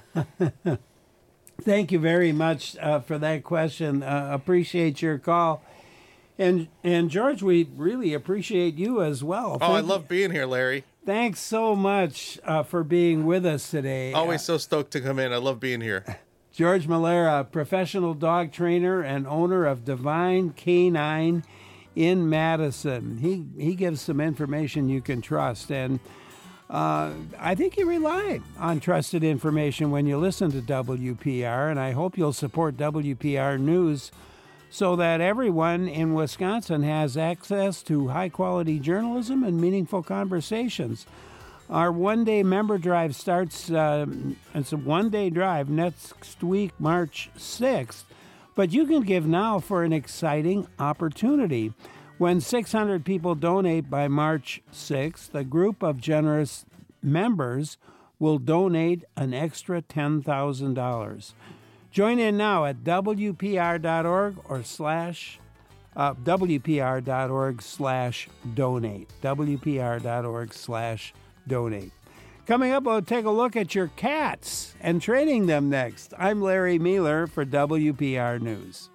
Thank you very much uh, for that question. Uh, appreciate your call. And and George, we really appreciate you as well. Oh, Thank I love being here, Larry. Thanks so much uh, for being with us today. Always so stoked to come in. I love being here. George Malera, professional dog trainer and owner of Divine Canine in Madison. He he gives some information you can trust, and uh, I think you rely on trusted information when you listen to W P R, and I hope you'll support W P R News so that everyone in Wisconsin has access to high-quality journalism and meaningful conversations. Our one-day member drive starts, uh, it's a one-day drive next week, March sixth, but you can give now for an exciting opportunity. When six hundred people donate by March sixth, a group of generous members will donate an extra ten thousand dollars. Join in now at W P R dot org or slash uh, W P R dot org slash donate. W P R dot org slash donate. Coming up, we'll take a look at your cats and training them next. I'm Larry Mealer for W P R News.